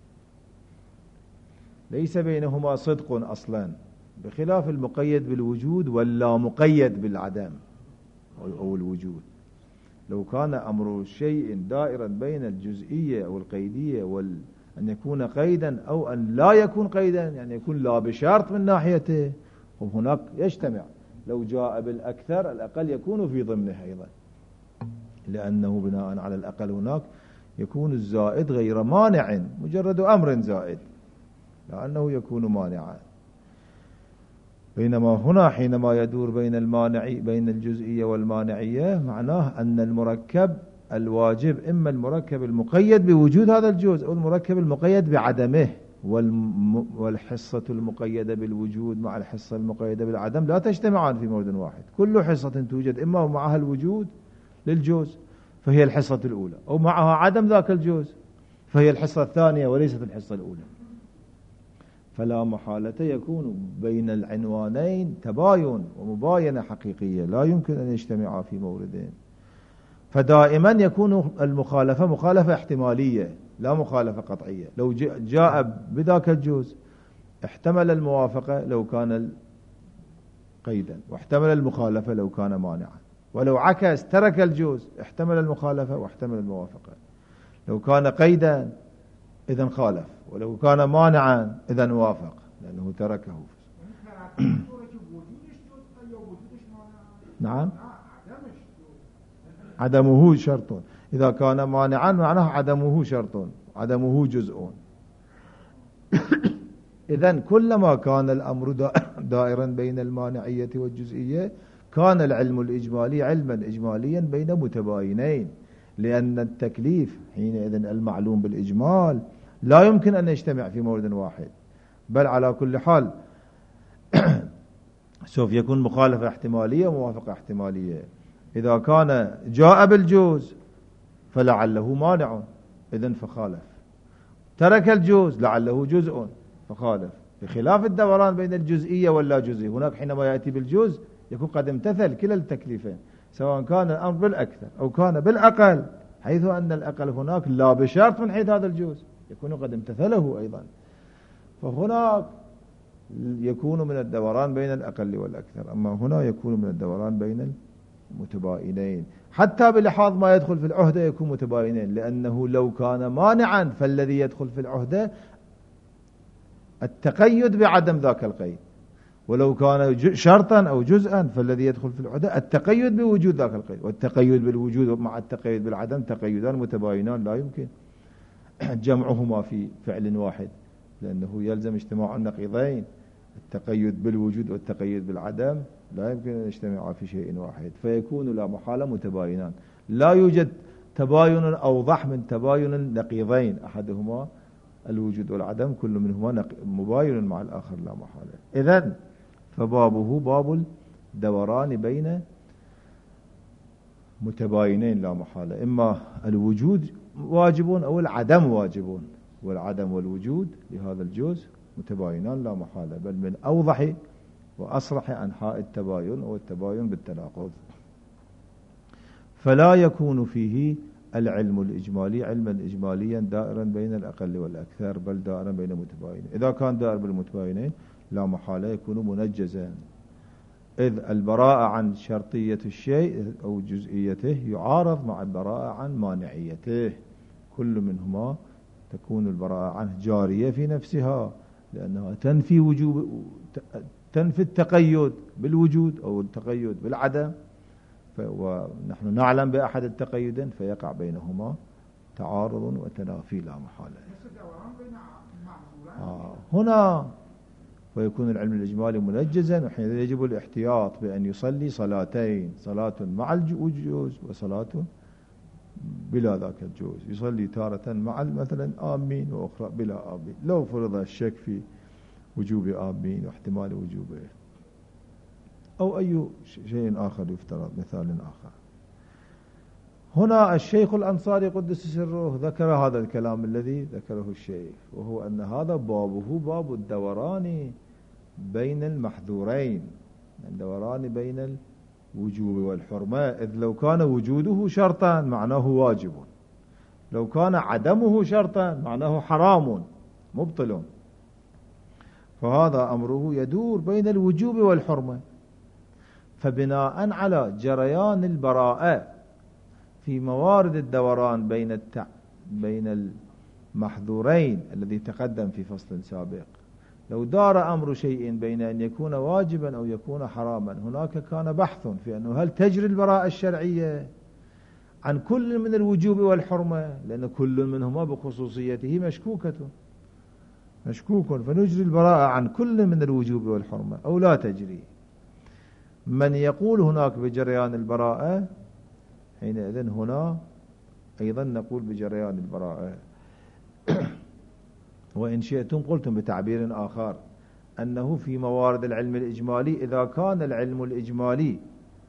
ليس بينهما صدق أصلا، بخلاف المقيد بالوجود واللا مقيد بالعدم أو الوجود. لو كان أمر شيء دائرا بين الجزئية أو القيدية وال أن يكون قيدا أو أن لا يكون قيدا، يعني يكون لا بشرط من ناحيته، وهناك يجتمع. لو جاء بالأكثر الأقل يكون في ضمنه أيضا، لأنه بناء على الأقل هناك يكون الزائد غير مانع، مجرد أمر زائد لأنه يكون مانعا. بينما هنا حينما يدور بين المانعي بين الجزئية والمانعية معناه أن المركب الواجب إما المركب المقيد بوجود هذا الجزء أو المركب المقيد بعدمه، والحصة المقيدة بالوجود مع الحصة المقيدة بالعدم لا تجتمعان في مورد واحد. كل حصة توجد إما معها الوجود للجزء فهي الحصة الأولى، أو معها عدم ذاك الجزء فهي الحصة الثانية وليست الحصة الأولى. فلا محالة يكون بين العنوانين تباين ومباينة حقيقية لا يمكن أن يجتمعا في موردين. فدائما يكون المخالفة مخالفة احتمالية لا مخالفة قطعية. لو جاء بذاك الجزء احتمل الموافقة لو كان قيدا، واحتمل المخالفة لو كان مانعا. ولو عكس ترك الجزء احتمل المخالفة واحتمل الموافقة. لو كان قيدا إذن خالف، ولو كان مانعا إذن وافق لأنه تركه. نعم، عدمه شرط. إذا كان مانعا معناه عدمه شرط، عدمه جزء. إذن كلما كان الأمر دائرا بين المانعية والجزئية كان العلم الإجمالي علما إجماليا بين متباينين، لأن التكليف حينئذ المعلوم بالإجمال لا يمكن أن يجتمع في مورد واحد. بل على كل حال سوف يكون مخالفة احتمالية وموافقة احتمالية. إذا كان جاء بالجوز فلعله مانع إذن فخالف، ترك الجوز لعله جزء فخالف، بخلاف الدوران بين الجزئية واللا جزئية. هناك حينما يأتي بالجوز يكون قد امتثل كلا التكليفين، سواء كان الأمر بالأكثر أو كان بالأقل، حيث أن الأقل هناك لا بشرط من حيث هذا الجوز يكون قد امتثله أيضا. فهناك يكون من الدوران بين الأقل والأكثر، أما هنا يكون من الدوران بين المتباينين. حتى بلحاظ ما يدخل في العهدة يكون متباينين، لأنه لو كان مانعا فالذي يدخل في العهدة التقيد بعدم ذاك القيد، ولو كان شرطا أو جزءا فالذي يدخل في العهدة التقيد بوجود ذاك القيد. والتقيد بالوجود مع التقيد بالعدم تقيدان متباينان لا يمكن جمعهما في فعل واحد، لأنه يلزم اجتماع النقيضين، التقيد بالوجود والتقيد بالعدم لا يمكن أن يجتمعا في شيء واحد، فيكون لا محالة متباينان. لا يوجد تباين أوضح من تباين النقيضين، أحدهما الوجود والعدم، كل منهما مباين مع الآخر لا محالة. إذن فبابه باب الدوران بين متباينين لا محالة، إما الوجود واجب أو العدم واجب، والعدم والوجود لهذا الجزء متباينان لا محالة، بل من أوضح وأصرح أنحاء التباين أو التباين بالتناقض. فلا يكون فيه العلم الإجمالي علما إجماليا دائرا بين الأقل والأكثر، بل دائرا بين متباينين. إذا كان دائر بالمتباينين لا محالة يكون منجزا، إذ البراءة عن شرطية الشيء أو جزئيته يعارض مع البراءة عن مانعيته، كل منهما تكون البراءة عنه جارية في نفسها، لأنها تنفي وجوب تنفي التقيد بالوجود أو التقيد بالعدم، ونحن نعلم بأحد التقيدين فيقع بينهما تعارض وتنافي لا محالة. آه هنا ويكون العلم الإجمالي منجزا، وحين يجب الاحتياط بأن يصلي صلاتين، صلاة مع الجوز وصلاة بلا ذاك الجوز، يصلي تارة مع مثلا آمين وأخرى بلا آمين، لو فرض الشك في وجوب آمين واحتمال وجوبه أو أي شيء آخر يفترض. مثال آخر، هنا الشيخ الأنصاري قدس سره ذكر هذا الكلام الذي ذكره الشيخ، وهو أن هذا بابه باب الدوران بين المحذورين، الدوران بين الوجوب والحرمة، إذ لو كان وجوده شرطا معناه واجب، لو كان عدمه شرطا معناه حرام مبطل، فهذا أمره يدور بين الوجوب والحرمة. فبناء على جريان البراءة في موارد الدوران بين التع... بين المحذورين الذي تقدم في فصل سابق، لو دار أمر شيء بين أن يكون واجبا أو يكون حراما، هناك كان بحث في أنه هل تجري البراءة الشرعية عن كل من الوجوب والحرمة، لأن كل منهما بخصوصيته مشكوكة مشكوك، فنجري البراءة عن كل من الوجوب والحرمة أو لا تجري. من يقول هناك بجريان البراءة، حينئذ هنا أيضا نقول بجريان البراءة. وإن شئتم قلتم بتعبير آخر أنه في موارد العلم الإجمالي، إذا كان العلم الإجمالي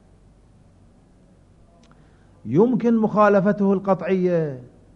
يمكن مخالفته القطعية،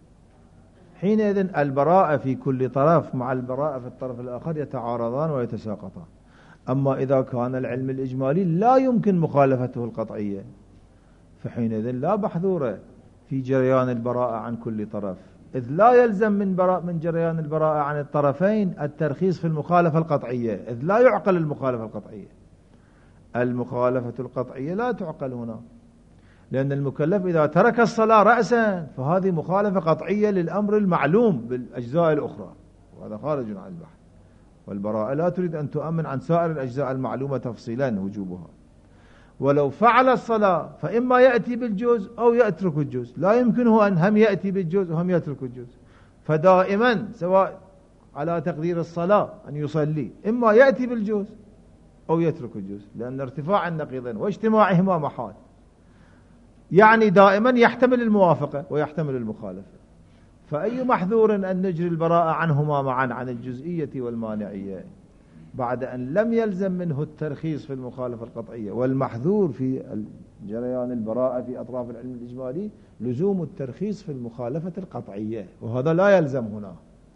حينئذ البراءة في كل طرف مع البراءة في الطرف الآخر يتعارضان ويتساقطان. أما إذا كان العلم الإجمالي لا يمكن مخالفته القطعية، فحينئذ لا محذور في جريان البراءة عن كل طرف، إذ لا يلزم من براء من جريان البراءة عن الطرفين الترخيص في المخالفة القطعية، إذ لا يعقل المخالفة القطعية. المخالفة القطعية لا تعقل هنا، لأن المكلف إذا ترك الصلاة رأسا فهذه مخالفة قطعية للأمر المعلوم بالأجزاء الأخرى، وهذا خارج عن البحث. والبراءة لا تريد أن تؤمن عن سائر الأجزاء المعلومة تفصيلا وجوبها. ولو فعل الصلاة فإما يأتي بالجزء أو يترك الجزء، لا يمكنه أن هم يأتي بالجزء وهم يترك الجزء، فدائما سواء على تقدير الصلاة أن يصلي إما يأتي بالجزء أو يترك الجزء، لأن ارتفاع النقيضين واجتماعهما محال، يعني دائما يحتمل الموافقة ويحتمل المخالفة. فأي محذور أن نجري البراءة عنهما معا عن الجزئية والمانعية بعد أن لم يلزم منه الترخيص في المخالفة القطعية. والمحذور في جريان البراءة في أطراف العلم الإجمالي لزوم الترخيص في المخالفة القطعية، وهذا لا يلزم هنا،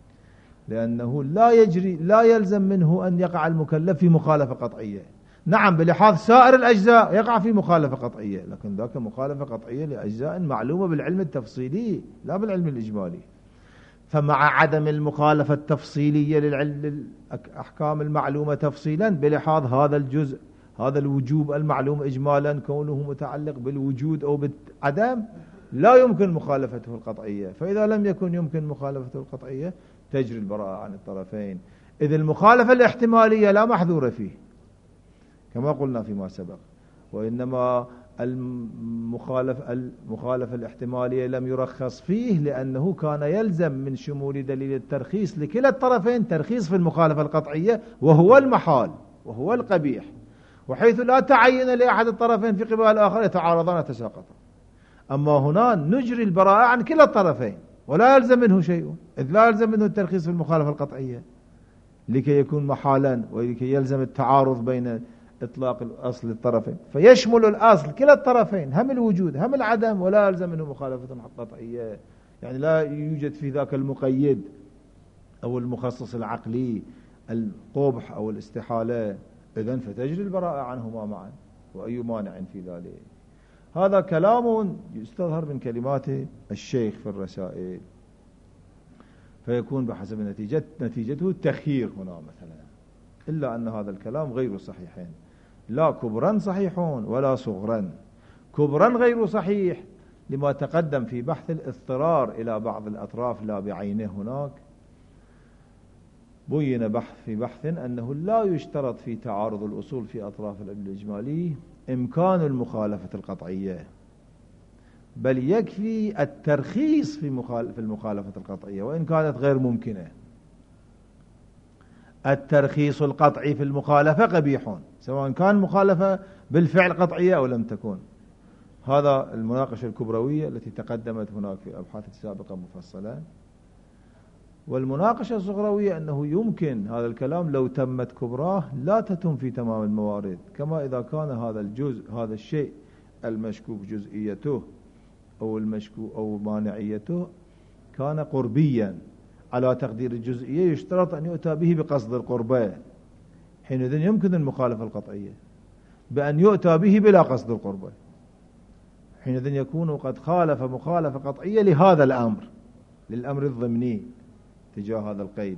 لأنه لا يجري لا يلزم منه أن يقع المكلف في مخالفة قطعية. نعم بلحاظ سائر الأجزاء يقع في مخالفة قطعية، لكن ذاك مخالفة قطعية لأجزاء معلومة بالعلم التفصيلي لا بالعلم الإجمالي. فمع عدم المخالفة التفصيلية للأحكام المعلومة تفصيلا بلحاظ هذا الجزء، هذا الوجوب المعلوم إجمالا كونه متعلق بالوجود أو بالعدم، لا يمكن مخالفته القطعية. فإذا لم يكن يمكن مخالفته القطعية تجري البراءة عن الطرفين، إذ المخالفة الاحتمالية لا محذور فيه كما قلنا فيما سبق، وإنما المخالفة المخالفة الاحتمالية لم يرخص فيه لأنه كان يلزم من شمول دليل الترخيص لكلا الطرفين ترخيص في المخالفة القطعية، وهو المحال وهو القبيح، وحيث لا تعين لأحد الطرفين في قبال الآخر يتعارضان ويتساقطان. أما هنا نجري البراءة عن كلا الطرفين ولا يلزم منه شيء، إذ لا يلزم منه الترخيص في المخالفة القطعية لكي يكون محالا ولكي يلزم التعارض بين إطلاق الأصل للطرفين، فيشمل الأصل كلا الطرفين، هم الوجود هم العدم، ولا يلزم منه مخالفة قطعية. يعني لا يوجد في ذاك المقيد أو المخصص العقلي القبح أو الاستحالة، إذن فتجري البراءة عنهما معا، وأي مانع في ذلك. هذا كلام يستظهر من كلمات الشيخ في الرسائل، فيكون بحسب نتيجة نتيجته التخيير هنا مثلا، إلا أن هذا الكلام غير صحيحين، لا كبرا صحيحون ولا صغرا. كبرا غير صحيح لما تقدم في بحث الاضطرار إلى بعض الأطراف لا بعينه. هناك بين بحث في بحث أنه لا يشترط في تعارض الأصول في أطراف الإجمالي إمكان المخالفة القطعية، بل يكفي الترخيص في في المخالفة القطعية وإن كانت غير ممكنة. الترخيص القطعي في المخالفة قبيح سواء كان مخالفة بالفعل قطعية أو لم تكن. هذا المناقشة الكبروية التي تقدمت هناك في أبحاث السابقة مفصلة. والمناقشة الصغروية أنه يمكن هذا الكلام لو تمت كبراه لا تتم في تمام الموارد، كما إذا كان هذا الجزء هذا الشيء المشكوك جزئيته أو المشكوك أو مانعيته كان قربيا على تقدير الجزئية، يشترط أن يؤتى به بقصد القربة، حينئذ يمكن المخالفة القطعية بأن يؤتى به بلا قصد القربة، حينئذ يكون قد خالف مخالفة قطعية لهذا الأمر، للأمر الضمني تجاه هذا القيد.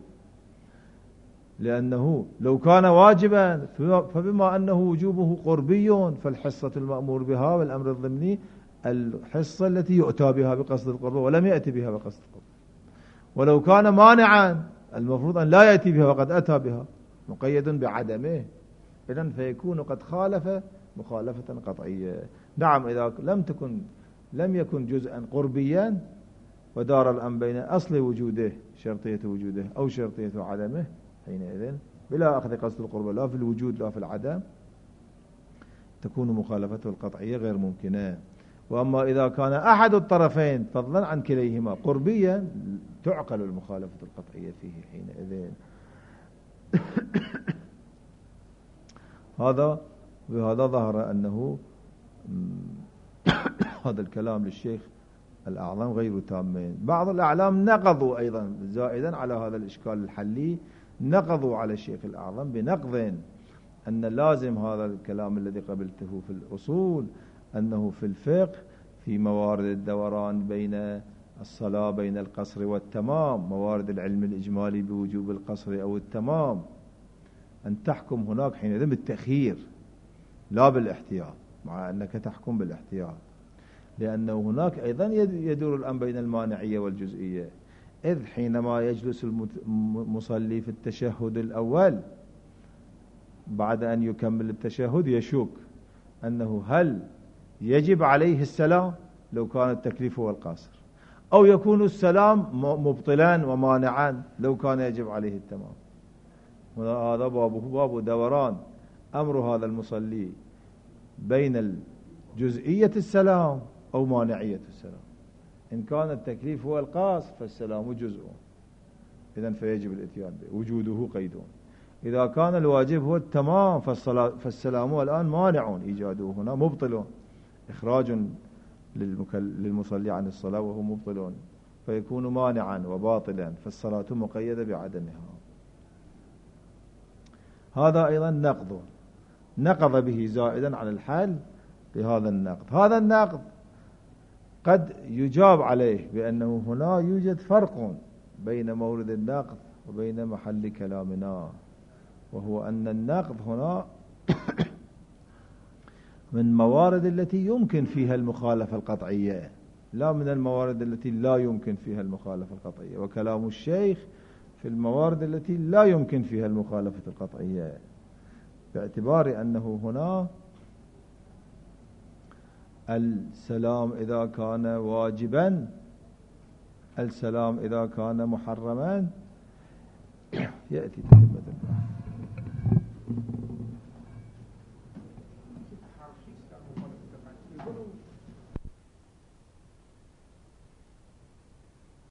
لأنه لو كان واجبا فبما أنه وجوبه قربي فالحصة المأمور بها والأمر الضمني الحصة التي يؤتى بها بقصد القربة ولم يأتي بها بقصد القربة. ولو كان مانعا المفروض أن لا يأتي بها وقد أتى بها مقيد بعدمه، إذن فيكون قد خالف مخالفة قطعية. نعم إذا لم تكن لم يكن جزءا قربيا ودار الأمر بين أصل وجوده شرطية وجوده أو شرطية عدمه، حينئذ بلا أخذ قصد القربة لا في الوجود لا في العدم تكون مخالفته القطعية غير ممكنة. وأما إذا كان أحد الطرفين فضلا عن كليهما قربيا تعقل المخالفة القطعية فيه حينئذ. هذا وهذا ظهر أنه هذا الكلام للشيخ الأعظم غير تامين. بعض الأعلام نقضوا أيضا زائدا على هذا الإشكال الحلي، نقضوا على الشيخ الأعظم بنقض أن لازم هذا الكلام الذي قبلته في الأصول أنه في الفقه في موارد الدوران بين الصلاة بين القصر والتمام، موارد العلم الإجمالي بوجوب القصر أو التمام، أن تحكم هناك حينئذ بالتأخير لا بالاحتياط، مع أنك تحكم بالاحتياط، لأنه هناك أيضا يدور الأمر بين المانعية والجزئية. إذ حينما يجلس المصلي في التشهد الأول بعد أن يكمل التشهد يشك أنه هل يجب عليه السلام لو كان التكليف هو القصر، أو يكون السلام مبطلا ومانعا لو كان يجب عليه التمام. هذا بابه باب دوران أمر هذا المصلي بين جزئية السلام أو مانعية السلام. إن كان التكليف هو القاصر فالسلام جزء، إذن فيجب الاتيان به وجوده قيدون. إذا كان الواجب هو التمام فالسلام الآن مانع، إيجاده هنا مبطل، إخراج للمصلي عن الصلاة وهو مبطل، فيكون مانعا وباطلا، فالصلاة مقيدة بعدمها. هذا أيضا نقض نقض به زائدا على الحال بهذا النقض. هذا النقض قد يجاب عليه بأنه هنا يوجد فرق بين مورد النقض وبين محل كلامنا، وهو أن النقض هنا من موارد التي يمكن فيها المخالفة القطعية، لا من الموارد التي لا يمكن فيها المخالفة القطعية. وكلام الشيخ في الموارد التي لا يمكن فيها المخالفة القطعية، باعتبار أنه هنا السلام إذا كان واجبا، السلام إذا كان محرما، يأتي تتمة